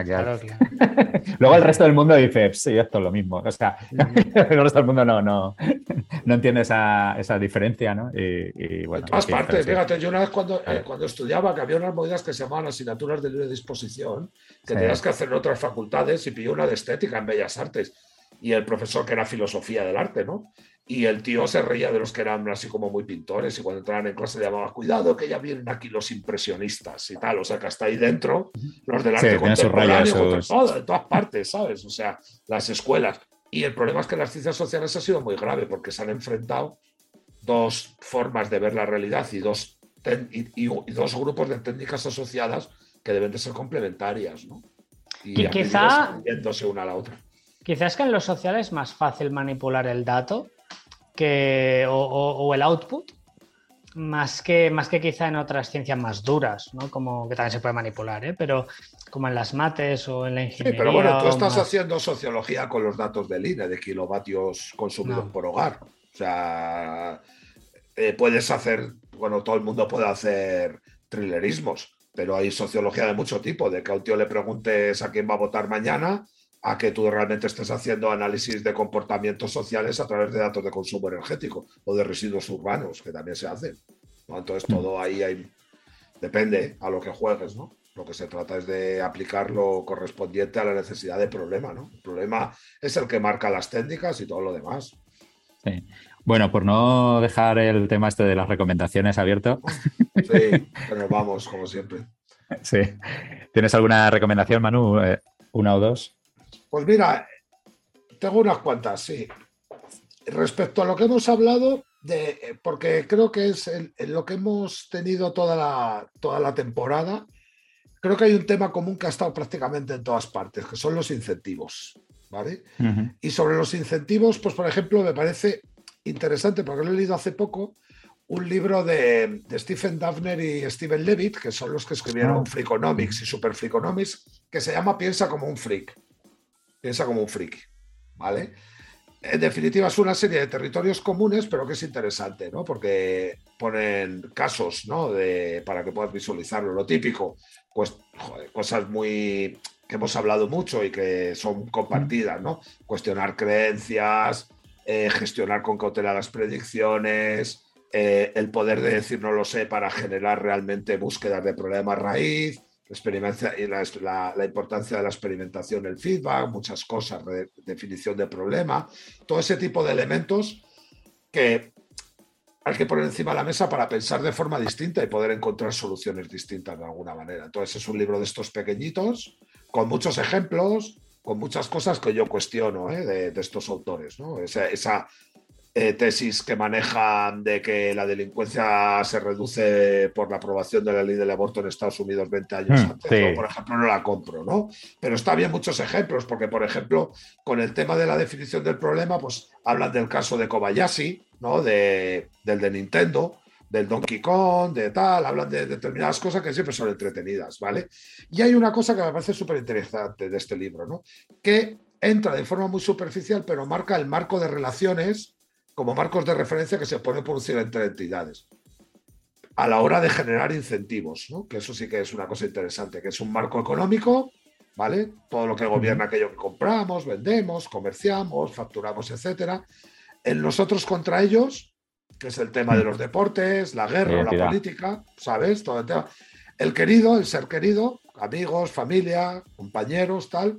Luego el resto del mundo dice, sí, esto es lo mismo. O sea, el resto del mundo no no entiende esa diferencia, ¿no? Y bueno, en todas partes, sí. fíjate, yo una vez cuando estudiaba, que había unas movidas que se llamaban asignaturas de libre disposición, que tenías que hacer en otras facultades, y pilló una de estética en Bellas Artes, y el profesor, que era filosofía del arte, ¿no? Y el tío se reía de los que eran así como muy pintores, y cuando entraban en clase le llamaba, cuidado que ya vienen aquí los impresionistas y tal, o sea que hasta ahí dentro, los del arte contemporáneo, todo, de todas partes, ¿sabes? O sea, las escuelas. Y el problema es que en las ciencias sociales ha sido muy grave, porque se han enfrentado dos formas de ver la realidad y dos grupos de técnicas asociadas que deben de ser complementarias, ¿no? Y quizá una a la otra. Quizás que en los sociales es más fácil manipular el dato o el output, más que quizá en otras ciencias más duras, ¿no? Como que también se puede manipular, ¿eh? Pero como en las mates o en la ingeniería. Sí, pero bueno, tú estás haciendo sociología con los datos del INE, de kilovatios consumidos por hogar. O sea, puedes hacer, bueno, todo el mundo puede hacer thrillerismos, pero hay sociología de mucho tipo, de que a un tío le preguntes a quién va a votar mañana, a que tú realmente estés haciendo análisis de comportamientos sociales a través de datos de consumo energético o de residuos urbanos, que también se hacen, ¿no? Entonces todo ahí depende a lo que juegues, ¿no? Lo que se trata es de aplicar lo correspondiente a la necesidad del problema, ¿no? El problema es el que marca las técnicas y todo lo demás. Sí. Bueno, por no dejar el tema este de las recomendaciones abierto. Sí, pero vamos, como siempre. Sí. ¿Tienes alguna recomendación, Manu? ¿Una o dos? Pues mira, tengo unas cuantas, sí. Respecto a lo que hemos hablado, porque creo que es lo que hemos tenido toda la temporada, creo que hay un tema común que ha estado prácticamente en todas partes, que son los incentivos, ¿vale? Uh-huh. Y sobre los incentivos, pues por ejemplo, me parece interesante, porque lo he leído hace poco, un libro de Stephen Dubner y Steven Levitt, que son los que escribieron Freakonomics y Super Freakonomics, que se llama Piensa como un freak. Piensa como un friki, ¿vale? En definitiva, es una serie de territorios comunes, pero que es interesante, ¿no? Porque ponen casos, ¿no? Para que puedas visualizarlo. Lo típico, pues, cosas muy que hemos hablado mucho y que son compartidas, ¿no? Cuestionar creencias, gestionar con cautela las predicciones, el poder de decir no lo sé para generar realmente búsquedas de problemas raíz, y la importancia de la experimentación, el feedback, muchas cosas, definición de problema, todo ese tipo de elementos que hay que poner encima de la mesa para pensar de forma distinta y poder encontrar soluciones distintas de alguna manera. Entonces es un libro de estos pequeñitos, con muchos ejemplos, con muchas cosas que yo cuestiono, de estos autores, ¿no? Esa tesis que manejan de que la delincuencia se reduce por la aprobación de la ley del aborto en Estados Unidos 20 años antes. Sí. Yo, por ejemplo, no la compro, ¿no? Pero está bien muchos ejemplos, porque, por ejemplo, con el tema de la definición del problema, pues hablan del caso de Kobayashi, ¿no? Del de Nintendo, del Donkey Kong, de tal, hablan de determinadas cosas que siempre son entretenidas, ¿vale? Y hay una cosa que me parece súper interesante de este libro, ¿no? Que entra de forma muy superficial, pero marca el marco de relaciones como marcos de referencia que se pueden producir entre entidades a la hora de generar incentivos, ¿no? Que eso sí que es una cosa interesante, que es un marco económico, ¿vale? Todo lo que gobierna aquello que compramos, vendemos, comerciamos, facturamos, etcétera. En nosotros contra ellos, que es el tema de los deportes, la guerra, la política, ¿sabes? Todo el tema. El querido, el ser querido, amigos, familia, compañeros, tal.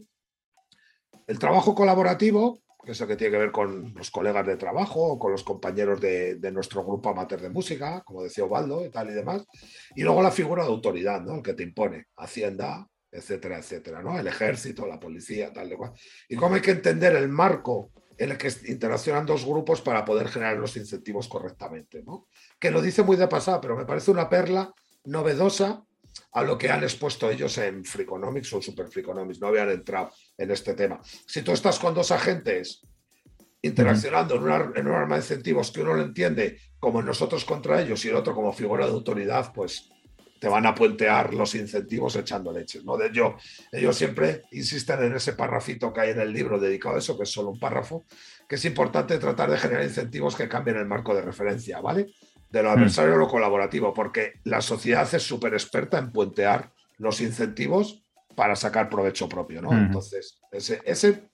El trabajo colaborativo, que es el que tiene que ver con los colegas de trabajo o con los compañeros de nuestro grupo amateur de música, como decía Ubaldo y tal y demás. Y luego la figura de autoridad, ¿no? El que te impone, Hacienda, etcétera, etcétera, ¿no? El ejército, la policía, tal y cual. Y cómo hay que entender el marco en el que interaccionan dos grupos para poder generar los incentivos correctamente, ¿no? Que lo dice muy de pasada, pero me parece una perla novedosa a lo que han expuesto ellos en Freakonomics o Super Freakonomics. No habían entrado en este tema. Si tú estás con dos agentes interaccionando en un arma de incentivos que uno lo entiende como nosotros contra ellos y el otro como figura de autoridad, pues te van a puentear los incentivos echando leches, ¿no? Ellos siempre insisten en ese parrafito que hay en el libro dedicado a eso, que es solo un párrafo, que es importante tratar de generar incentivos que cambien el marco de referencia, ¿vale? De lo adversario a lo colaborativo, porque la sociedad es súper experta en puentear los incentivos para sacar provecho propio, ¿no? Entonces, ese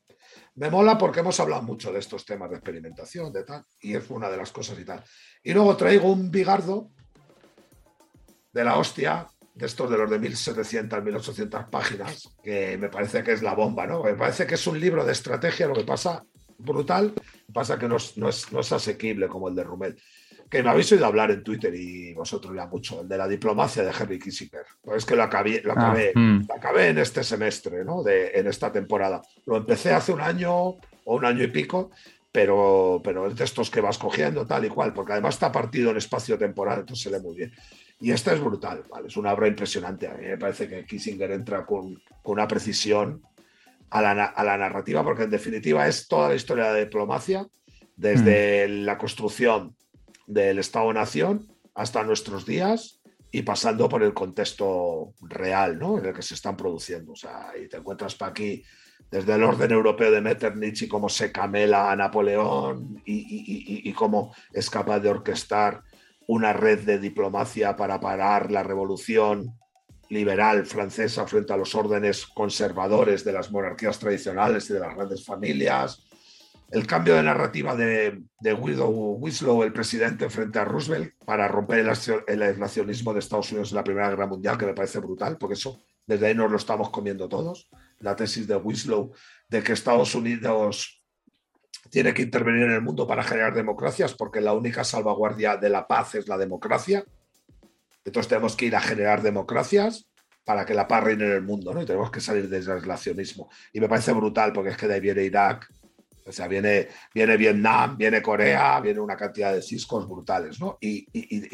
me mola porque hemos hablado mucho de estos temas de experimentación, de tal, y es una de las cosas y tal. Y luego traigo un bigardo de la hostia, de estos de los de 1700, 1800 páginas, que me parece que es la bomba, ¿no? Me parece que es un libro de estrategia, lo que pasa brutal, pasa que no es asequible como el de Rumel, que me habéis oído hablar en Twitter y vosotros ya mucho, el de la diplomacia de Henry Kissinger. Pues es que lo acabé en este semestre, ¿no? En esta temporada. Lo empecé hace un año o un año y pico, pero es de estos que vas cogiendo tal y cual, porque además está partido en espacio temporal, entonces se lee muy bien. Y esta es brutal, ¿vale? Es una obra impresionante. A mí me parece que Kissinger entra con una precisión a la narrativa, porque en definitiva es toda la historia de la diplomacia, desde la construcción del Estado-Nación hasta nuestros días y pasando por el contexto real, ¿no? En el que se están produciendo. O sea, y te encuentras para aquí desde el orden europeo de Metternich y cómo se camela a Napoleón y cómo es capaz de orquestar una red de diplomacia para parar la revolución liberal francesa frente a los órdenes conservadores de las monarquías tradicionales y de las grandes familias. El cambio de narrativa de Winslow, el presidente, frente a Roosevelt para romper el aislacionismo de Estados Unidos en la Primera Guerra Mundial, que me parece brutal, porque eso desde ahí nos lo estamos comiendo todos. La tesis de Winslow de que Estados Unidos tiene que intervenir en el mundo para generar democracias, porque la única salvaguardia de la paz es la democracia. Entonces tenemos que ir a generar democracias para que la paz reine en el mundo, ¿no? Y tenemos que salir del aislacionismo. Y me parece brutal, porque es que de ahí viene Irak, o sea, viene Vietnam, viene Corea, viene una cantidad de ciscos brutales, ¿no? Y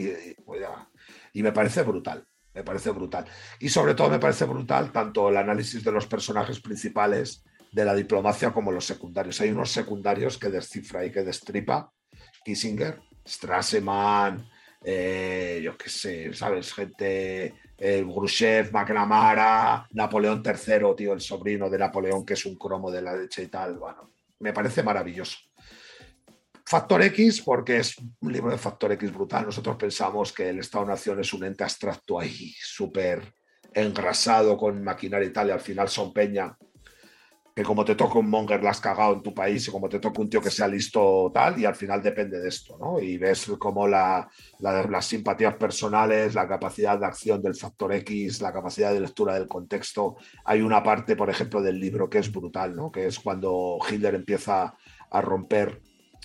me parece brutal, me parece brutal. Y sobre todo me parece brutal tanto el análisis de los personajes principales de la diplomacia como los secundarios. Hay unos secundarios que descifra y que destripa Kissinger, Stresemann, yo qué sé, ¿sabes? Gente, Khrushchev, McNamara, Napoleón III, tío, el sobrino de Napoleón, que es un cromo de la leche y tal. Bueno, me parece maravilloso. Factor X, porque es un libro de Factor X brutal. Nosotros pensamos que el Estado-Nación es un ente abstracto ahí, súper engrasado con maquinaria y tal, y al final son peña que como te toca un monger la has cagado en tu país y como te toca un tío que sea listo tal, y al final depende de esto, ¿no? Y ves como las simpatías personales, la capacidad de acción del Factor X, la capacidad de lectura del contexto. Hay una parte, por ejemplo, del libro que es brutal, ¿no? Que es cuando Hitler empieza a romper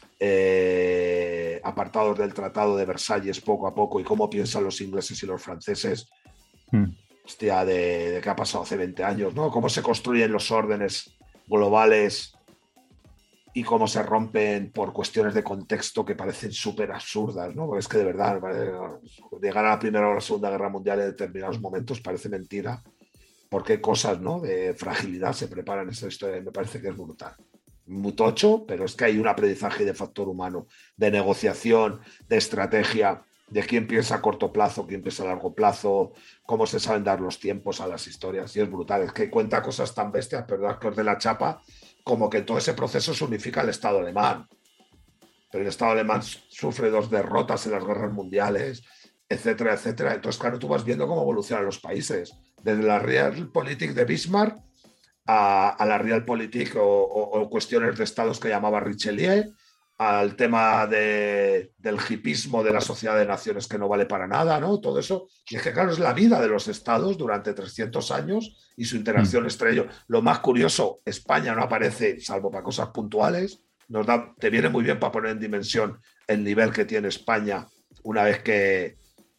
apartados del Tratado de Versalles poco a poco y cómo piensan los ingleses y los franceses. Hostia, de qué ha pasado hace 20 años, ¿no? Cómo se construyen los órdenes globales y cómo se rompen por cuestiones de contexto que parecen súper absurdas, ¿no? Porque es que de verdad, llegar a la Primera o la Segunda Guerra Mundial en determinados momentos parece mentira, porque cosas, ¿no? De fragilidad se preparan en esa historia y me parece que es brutal. Muy tocho, pero es que hay un aprendizaje de factor humano, de negociación, de estrategia, de quién piensa a corto plazo, quién piensa a largo plazo, cómo se saben dar los tiempos a las historias. Y es brutal, es que cuenta cosas tan bestias, perdón que os dé la chapa, como que todo ese proceso se unifica el Estado alemán. Pero el Estado alemán sufre 2 derrotas en las guerras mundiales, etcétera, etcétera. Entonces, claro, tú vas viendo cómo evolucionan los países. Desde la Realpolitik de Bismarck a la Realpolitik o cuestiones de estados que llamaba Richelieu, al tema del hipismo de la sociedad de naciones que no vale para nada, ¿no? Todo eso. Y es que, claro, es la vida de los estados durante 300 años y su interacción entre ellos. Lo más curioso, España no aparece, salvo para cosas puntuales. Te viene muy bien para poner en dimensión el nivel que tiene España una vez que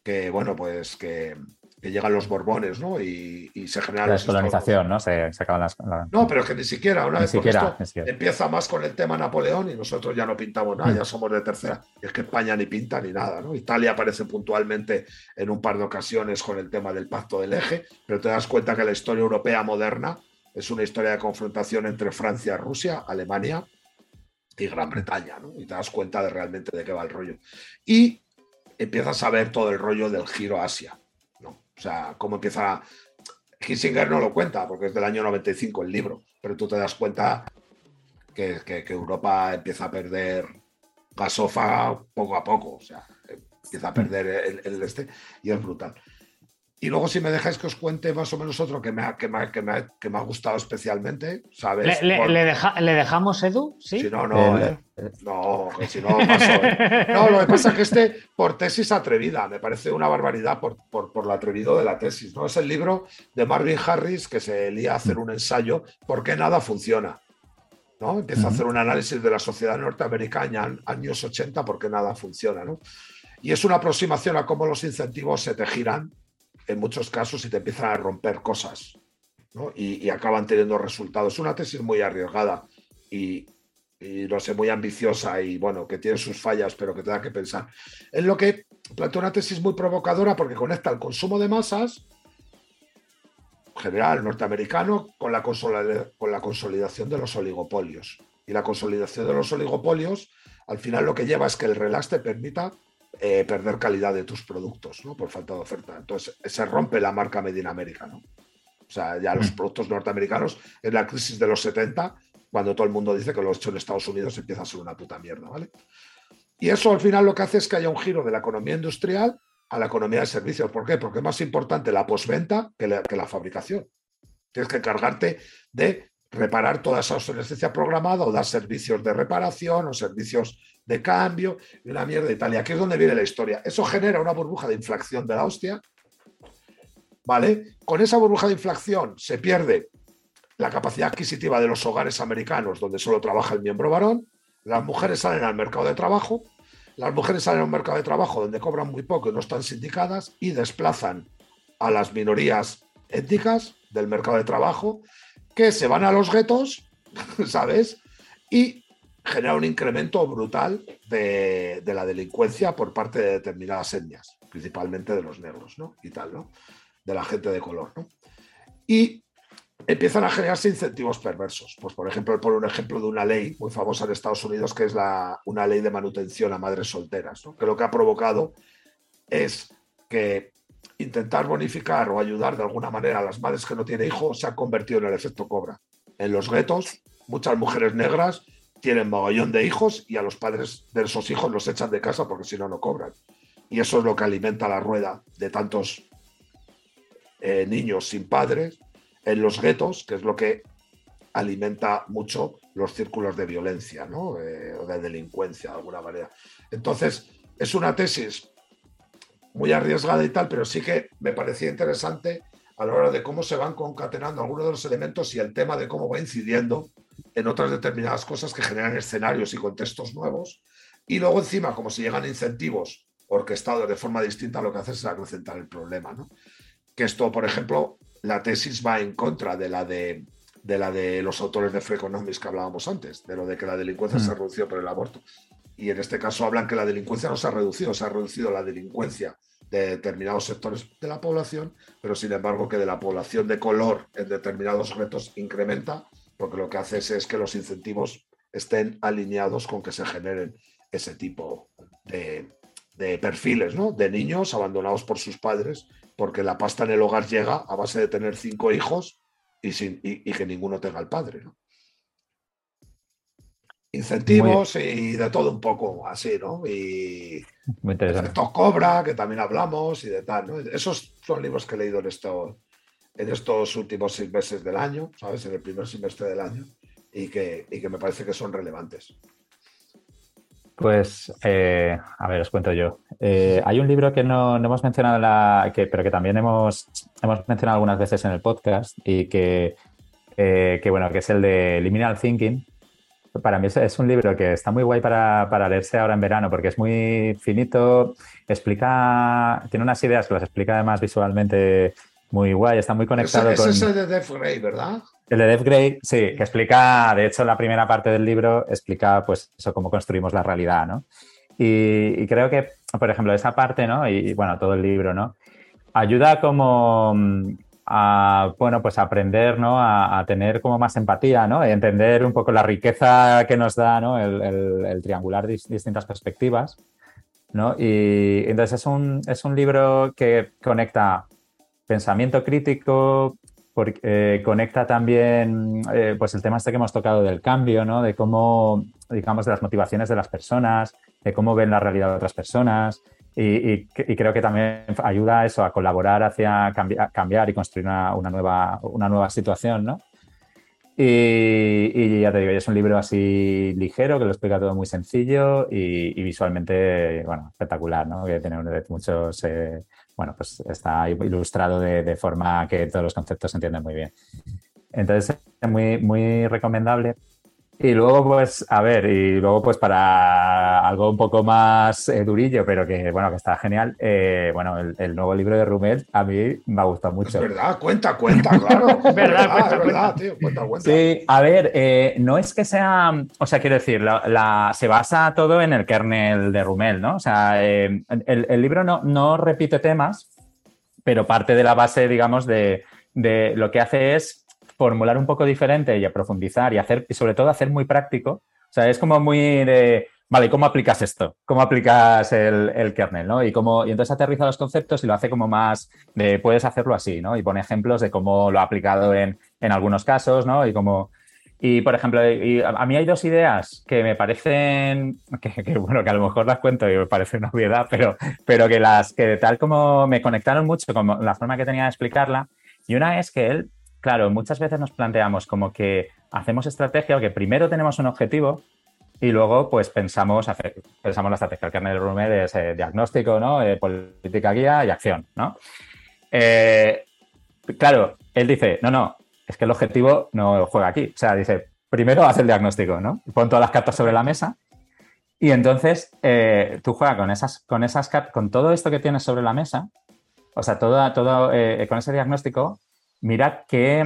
llegan los Borbones, ¿no? Y se generan la descolonización, ¿no? Se acaban No, pero es que ni siquiera, una vez siquiera, esto empieza más con el tema Napoleón y nosotros ya no pintamos nada, ya somos de tercera. Y es que España ni pinta ni nada, ¿no? Italia aparece puntualmente en un par de ocasiones con el tema del Pacto del Eje, pero te das cuenta que la historia europea moderna es una historia de confrontación entre Francia, Rusia, Alemania y Gran Bretaña, ¿no? Y te das cuenta de realmente de qué va el rollo. Y empiezas a ver todo el rollo del giro a Asia. O sea, cómo empieza... Kissinger no lo cuenta, porque es del año 95 el libro, pero tú te das cuenta que Europa empieza a perder gasofa poco a poco, o sea, empieza a perder el y es brutal. Y luego, si me dejáis que os cuente más o menos otro que me ha gustado especialmente, ¿sabes? ¿Le dejamos, Edu? ¿Sí? Si no, no, No, que si no paso, No, lo que pasa es que por tesis atrevida, me parece una barbaridad por lo atrevido de la tesis, ¿no? Es el libro de Marvin Harris que se lía a hacer un ensayo ¿por qué nada funciona? ¿No? Empieza a hacer un análisis de la sociedad norteamericana años 80 por qué nada funciona, ¿no? Y es una aproximación a cómo los incentivos se te giran en muchos casos y te empiezan a romper cosas, ¿no? Y acaban teniendo resultados. Es una tesis muy arriesgada y no sé, muy ambiciosa y bueno, que tiene sus fallas, pero que te da que pensar. Es lo que plantea una tesis muy provocadora porque conecta el consumo de masas general norteamericano con la consolidación de los oligopolios. Y la consolidación de los oligopolios, al final lo que lleva es que el relax te permita perder calidad de tus productos, ¿no? Por falta de oferta. Entonces se rompe la marca Made in America, ¿no? O sea, ya los productos norteamericanos en la crisis de los 70, cuando todo el mundo dice que lo hecho en Estados Unidos empieza a ser una puta mierda, ¿vale? Y eso al final lo que hace es que haya un giro de la economía industrial a la economía de servicios. ¿Por qué? Porque es más importante la postventa que la fabricación. Tienes que encargarte de reparar toda esa obsolescencia programada o dar servicios de reparación o servicios de cambio y una mierda y tal. Y aquí es donde viene la historia. Eso genera una burbuja de inflación de la hostia, ¿vale? Con esa burbuja de inflación se pierde la capacidad adquisitiva de los hogares americanos donde solo trabaja el miembro varón, las mujeres salen al mercado de trabajo, las mujeres salen a un mercado de trabajo donde cobran muy poco y no están sindicadas y desplazan a las minorías étnicas del mercado de trabajo que se van a los guetos, ¿sabes? Y genera un incremento brutal de la delincuencia por parte de determinadas etnias, principalmente de los negros, ¿no? Y tal, ¿no? De la gente de color, ¿no? Y empiezan a generarse incentivos perversos. Pues, por ejemplo, por un ejemplo de una ley muy famosa en Estados Unidos, que es una ley de manutención a madres solteras, ¿no? Que lo que ha provocado es que intentar bonificar o ayudar de alguna manera a las madres que no tienen hijos se ha convertido en el efecto cobra. En los guetos, muchas mujeres negras tienen mogollón de hijos y a los padres de esos hijos los echan de casa porque si no, no cobran. Y eso es lo que alimenta la rueda de tantos niños sin padres en los guetos, que es lo que alimenta mucho los círculos de violencia, ¿no? O de delincuencia, de alguna manera. Entonces, es una tesis muy arriesgada y tal, pero sí que me parecía interesante a la hora de cómo se van concatenando algunos de los elementos y el tema de cómo va incidiendo en otras determinadas cosas que generan escenarios y contextos nuevos. Y luego encima, como si llegan incentivos orquestados de forma distinta, lo que hace es acrecentar el problema, ¿no? Que esto, por ejemplo, la tesis va en contra de la de los autores de Freakonomics que hablábamos antes, de lo de que la delincuencia se ha reducido por el aborto. Y en este caso hablan que la delincuencia no se ha reducido la delincuencia de determinados sectores de la población, pero sin embargo que de la población de color en determinados retos incrementa, porque lo que hace es que los incentivos estén alineados con que se generen ese tipo de perfiles, ¿no? De niños abandonados por sus padres, porque la pasta en el hogar llega a base de tener 5 hijos y que ninguno tenga el padre, ¿no? Incentivos y de todo un poco así, ¿no? Y muy interesante. Efectos Cobra, que también hablamos y de tal, ¿no? Esos son libros que he leído en estos últimos 6 meses del año, ¿sabes? En el primer semestre del año y que me parece que son relevantes. Pues, a ver, os cuento yo. Hay un libro que no hemos mencionado, pero que también hemos mencionado algunas veces en el podcast y que es el de Liminal Thinking. Para mí es un libro que está muy guay para leerse ahora en verano porque es muy finito, tiene unas ideas que las explica además visualmente muy guay, está muy conectado con... Es ese de Dave Gray, ¿verdad? El de Dave Gray, sí, que explica, de hecho, la primera parte del libro explica, pues, eso, cómo construimos la realidad, ¿no? Y creo que, por ejemplo, esa parte, ¿no? Y, bueno, todo el libro, ¿no? Ayuda como a, bueno, pues a aprender, ¿no? A tener como más empatía, ¿no? Y entender un poco la riqueza que nos da, ¿no? El triangular distintas perspectivas, ¿no? Y entonces es un libro que conecta pensamiento crítico, porque conecta también pues el tema este que hemos tocado del cambio, ¿no? De cómo, digamos, de las motivaciones de las personas, de cómo ven la realidad de otras personas, y creo que también ayuda a eso, a colaborar hacia cambiar y construir una nueva situación, ¿no? Y ya te digo, es un libro así ligero que lo explica todo muy sencillo y visualmente, bueno, espectacular, ¿no? Que tiene muchos, bueno, pues está ilustrado de forma que todos los conceptos se entienden muy bien. Entonces, es muy, muy recomendable. Y luego, pues, a ver, y luego, pues, para algo un poco más durillo, pero que, bueno, que está genial, bueno, el nuevo libro de Rumel a mí me ha gustado mucho. Es verdad, cuenta, claro. Es verdad, tío, cuenta. Sí, a ver, no es que sea, o sea, quiero decir, se basa todo en el kernel de Rumel, ¿no? O sea, el libro no repite temas, pero parte de la base, digamos, de lo que hace es formular un poco diferente y a profundizar y sobre todo hacer muy práctico. O sea, es como muy de, vale, ¿cómo aplicas esto? ¿Cómo aplicas el kernel, ¿no? Y entonces aterriza los conceptos y lo hace como más de, puedes hacerlo así, ¿no? Y pone ejemplos de cómo lo ha aplicado en algunos casos, ¿no? Y, por ejemplo, a mí hay dos ideas que me parecen, bueno, que a lo mejor las cuento y me parece una obviedad, pero que tal como me conectaron mucho con la forma que tenía de explicarla. Y una es que él, claro, muchas veces nos planteamos como que hacemos estrategia o que primero tenemos un objetivo y luego pues pensamos la estrategia. El kernel de Rumel es diagnóstico, ¿no? Política, guía y acción, ¿no? Claro, él dice, no, es que el objetivo no juega aquí. O sea, dice, primero haz el diagnóstico, ¿no? Pon todas las cartas sobre la mesa y entonces tú juegas con todo esto que tienes sobre la mesa, o sea, todo con ese diagnóstico, mirad qué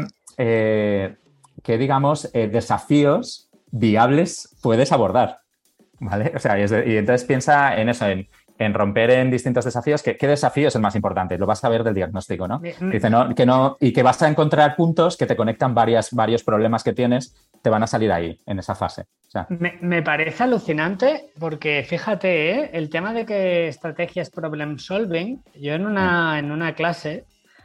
digamos, desafíos viables puedes abordar, ¿vale? O sea, y entonces piensa en eso, en romper en distintos desafíos. ¿Qué desafío es el más importante? Lo vas a ver del diagnóstico, ¿no? Dice, y que vas a encontrar puntos que te conectan varios problemas que tienes, te van a salir ahí, en esa fase. O sea, me parece alucinante porque, fíjate, el tema de que estrategia es problem solving, yo en una clase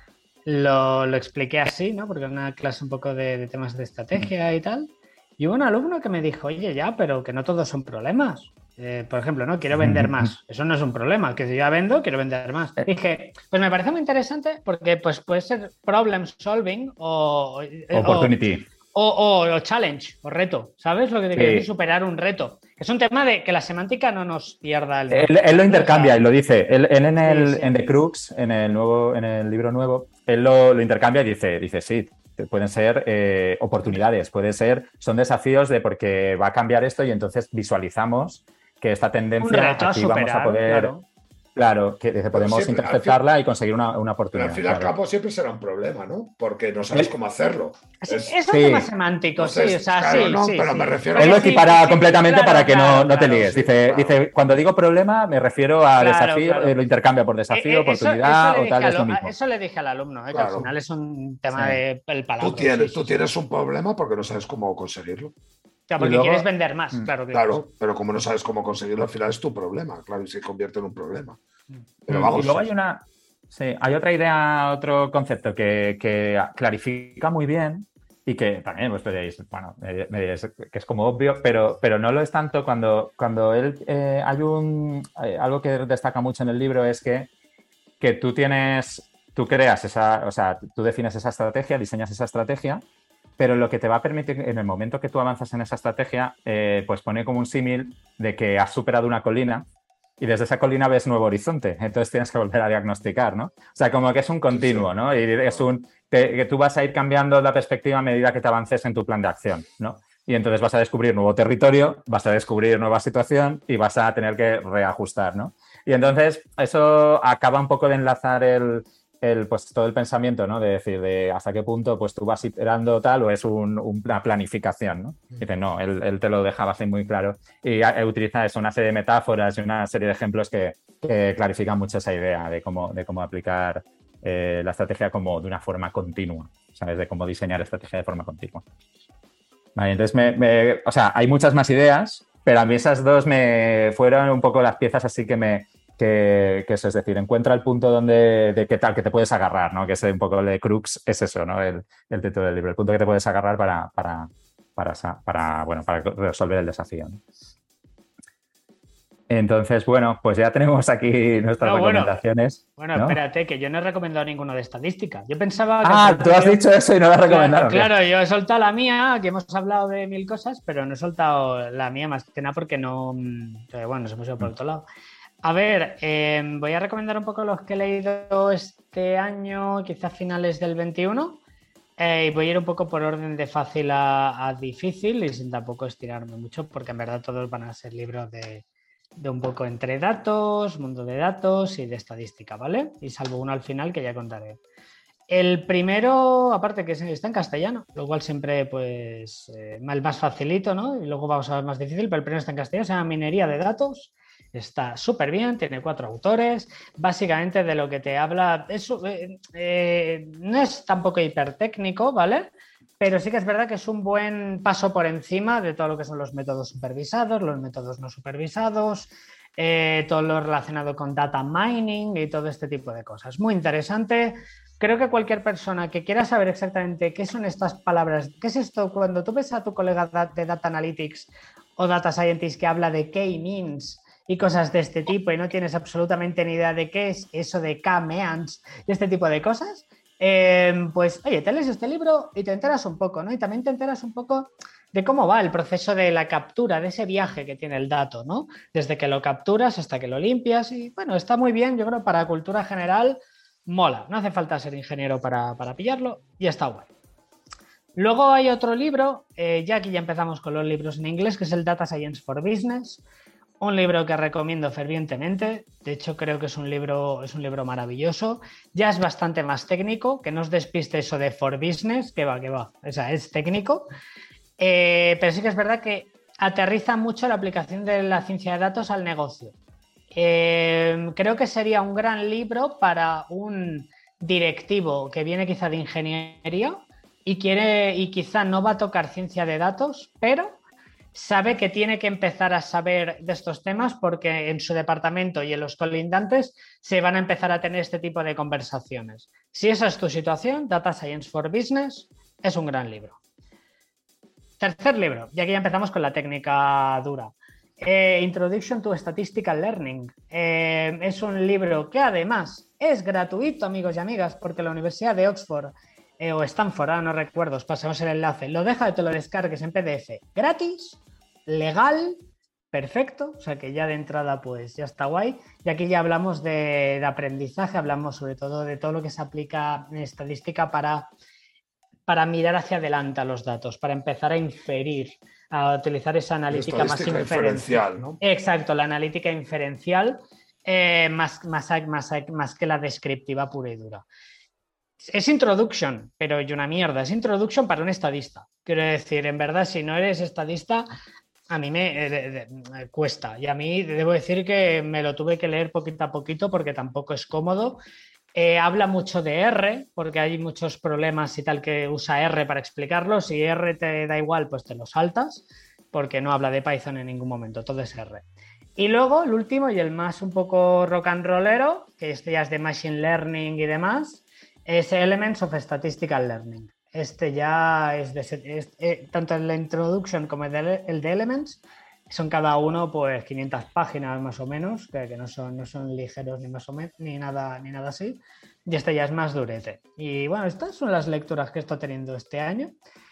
lo expliqué así, ¿no? Porque era una clase un poco de temas de estrategia y tal. Y hubo un alumno que me dijo, oye, ya, pero que no todos son problemas. Por ejemplo, no quiero vender más. Eso no es un problema, que si ya vendo, quiero vender más. Dije, pues me parece muy interesante porque pues, puede ser problem solving o opportunity. O challenge, o reto. ¿Sabes lo que te quiero decir? Superar un reto. Es un tema de que la semántica no nos pierda el... Él lo intercambia y lo dice. Él en The Crux, en el libro nuevo, él lo intercambia y dice, sí, pueden ser oportunidades, son desafíos porque va a cambiar esto y entonces visualizamos que esta tendencia un reto aquí a superar, vamos a poder... Claro, que podemos interceptarla y conseguir una oportunidad. Pero al fin y al cabo siempre será un problema, ¿no? Porque no sabes cómo hacerlo. Es un tema semántico, entonces, sí. O sea, claro, sí, pero sí. me refiero Él lo equipara completamente para que no te líes. Sí, dice, cuando digo problema me refiero a desafío, lo intercambia por desafío, oportunidad o tal, es lo mismo. Eso le dije al alumno, que al final es un tema de palabra. Tú tienes un problema porque no sabes cómo conseguirlo. Claro, porque quieres vender más, claro. Claro, pero como no sabes cómo conseguirlo, al final es tu problema, claro, y se convierte en un problema. Pero vamos. Y luego hay otra idea, otro concepto que clarifica muy bien y que también vos diréis, bueno, que es como obvio, pero no lo es tanto cuando él hay algo que destaca mucho en el libro es que tú creas tú defines esa estrategia, diseñas esa estrategia, pero lo que te va a permitir, en el momento que tú avanzas en esa estrategia, pues pone como un símil de que has superado una colina y desde esa colina ves nuevo horizonte, entonces tienes que volver a diagnosticar, ¿no? O sea, como que es un continuo, ¿no? Y es que tú vas a ir cambiando la perspectiva a medida que te avances en tu plan de acción, ¿no? Y entonces vas a descubrir nuevo territorio, vas a descubrir nueva situación y vas a tener que reajustar, ¿no? Y entonces eso acaba un poco de enlazar pues todo el pensamiento, ¿no? De decir, hasta qué punto pues tú vas iterando tal o es una planificación, ¿no? Dice, no, él te lo dejaba así muy claro y utiliza eso, una serie de metáforas y una serie de ejemplos que clarifican mucho esa idea de cómo aplicar la estrategia como de una forma continua, ¿sabes? De cómo diseñar estrategia de forma continua. Vale, entonces o sea, hay muchas más ideas, pero a mí esas dos me fueron un poco las piezas así que eso, es decir, encuentra el punto de qué tal que te puedes agarrar, ¿no? Que es un poco el de Crux, es eso, ¿no? El título del libro, el punto que te puedes agarrar para resolver el desafío, ¿no? Entonces, bueno, pues ya tenemos aquí nuestras recomendaciones. Bueno, ¿no? espérate, que yo no he recomendado ninguno de estadística. Yo pensaba que... Ah, tú has dicho eso y no lo has recomendado. Claro, yo he soltado la mía, que hemos hablado de 1000 cosas, pero no he soltado la mía más que nada porque no... Bueno, nos hemos ido por otro lado. A ver, voy a recomendar un poco los que he leído este año, quizás finales del 21. Y voy a ir un poco por orden de fácil a difícil y sin tampoco estirarme mucho, porque en verdad todos van a ser libros de un poco entre datos, mundo de datos y de estadística, ¿vale? Y salvo uno al final que ya contaré. El primero, aparte que está en castellano, lo cual siempre, pues, el más facilito, ¿no? Y luego vamos a ver más difícil, pero el primero está en castellano, se llama Minería de Datos. Está súper bien, tiene 4 autores. Básicamente de lo que te habla, no es tampoco hipertécnico, ¿vale? Pero sí que es verdad que es un buen paso por encima de todo lo que son los métodos supervisados, los métodos no supervisados, todo lo relacionado con data mining y todo este tipo de cosas. Muy interesante. Creo que cualquier persona que quiera saber exactamente qué son estas palabras, qué es esto, cuando tú ves a tu colega de Data Analytics o Data Scientist que habla de K-means y cosas de este tipo y no tienes absolutamente ni idea de qué es eso de K-means y este tipo de cosas, pues oye, te lees este libro y te enteras un poco, ¿no? Y también te enteras un poco de cómo va el proceso de la captura, de ese viaje que tiene el dato, ¿no? Desde que lo capturas hasta que lo limpias y bueno, está muy bien, yo creo, para cultura general, mola, no hace falta ser ingeniero para pillarlo y está guay. Luego hay otro libro, ya aquí ya empezamos con los libros en inglés, que es el Data Science for Business. Un libro que recomiendo fervientemente. De hecho, creo que es un libro maravilloso. Ya es bastante más técnico, que no os despiste eso de for business, que va. O sea, es técnico. Pero sí que es verdad que aterriza mucho la aplicación de la ciencia de datos al negocio. Creo que sería un gran libro para un directivo que viene quizá de ingeniería y quizá no va a tocar ciencia de datos, pero sabe que tiene que empezar a saber de estos temas porque en su departamento y en los colindantes se van a empezar a tener este tipo de conversaciones. Si esa es tu situación, Data Science for Business es un gran libro. Tercer libro, y aquí ya empezamos con la técnica dura. Introduction to Statistical Learning. Es un libro que además es gratuito, amigos y amigas, porque la Universidad de Oxford o Stanford, no recuerdo, os pasamos el enlace, lo deja que te lo descargues en PDF gratis, legal, perfecto, o sea que ya de entrada pues ya está guay. Y aquí ya hablamos de aprendizaje, hablamos sobre todo de todo lo que se aplica en estadística para mirar hacia adelante a los datos, para empezar a inferir, a utilizar esa analítica más inferencial, ¿no? Exacto, la analítica inferencial más que la descriptiva pura y dura. Es introduction, pero y una mierda. Es introduction para un estadista. Quiero decir, en verdad, si no eres estadista, a mí me cuesta. Y a mí debo decir que me lo tuve que leer poquito a poquito porque tampoco es cómodo. Habla mucho de R, porque hay muchos problemas y tal que usa R para explicarlo. Si R te da igual, pues te lo saltas, porque no habla de Python en ningún momento, todo es R. Y luego, el último y el más un poco rock and rollero, que este ya es de Machine Learning y demás, es Elements of Statistical Learning. Este ya es tanto en la Introduction como el de Elements, son cada uno pues 500 páginas más o menos, que no son ligeros ni más o menos, ni nada así. Y este ya es más durete. Y bueno, estas son las lecturas que estoy teniendo este año.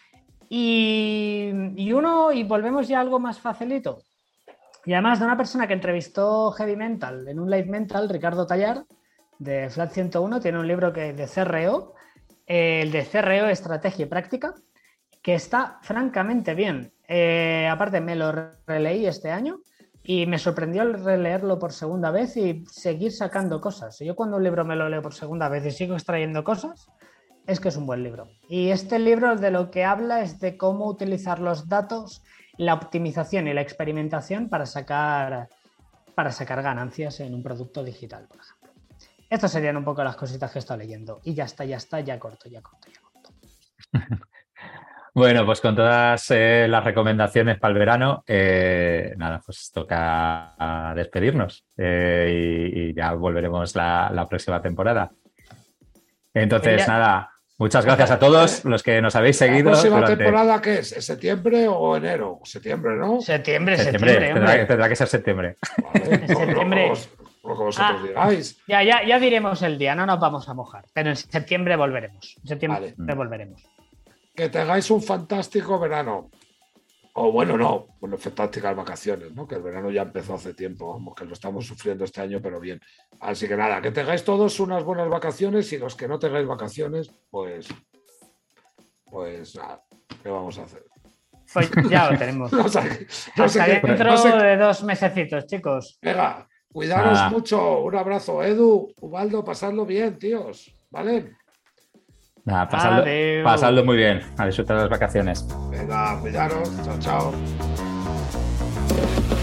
Y volvemos ya a algo más facilito. Y además de una persona que entrevistó Heavy Mental en un Live Mental, Ricardo Tallar, de Flat 101, tiene un libro de CRO, el de CRO Estrategia y Práctica, que está francamente bien. Aparte me lo releí este año y me sorprendió el releerlo por segunda vez y seguir sacando cosas. Yo cuando un libro me lo leo por segunda vez y sigo extrayendo cosas, es que es un buen libro. Y este libro de lo que habla es de cómo utilizar los datos, la optimización y la experimentación para sacar ganancias en un producto digital, por ejemplo. Estas serían un poco las cositas que he estado leyendo. Y ya está, ya corto. Bueno, pues con todas las recomendaciones para el verano, nada, pues toca despedirnos y ya volveremos la próxima temporada. Entonces, nada, Muchas gracias a todos los que nos habéis seguido. ¿La próxima temporada qué es? ¿Es septiembre o enero? Septiembre, ¿no? Septiembre. Tendrá que ser septiembre. Vale, septiembre. Lo que vosotros digáis. Ya diremos el día, no nos vamos a mojar. Pero en septiembre volveremos. Volveremos. Que tengáis un fantástico verano. O fantásticas vacaciones, ¿no? Que el verano ya empezó hace tiempo, vamos, que lo estamos sufriendo este año, pero bien. Así que nada, que tengáis todos unas buenas vacaciones y los que no tengáis vacaciones, pues nada, ¿qué vamos a hacer? Pues ya lo tenemos. no sé dentro de 2 mesecitos, chicos. Venga, cuidaros mucho. Un abrazo, Edu, Ubaldo, pasadlo bien, tíos, ¿vale? Nada, pasadlo muy bien. A disfrutar de las vacaciones. Venga, cuidaros. Chao, chao.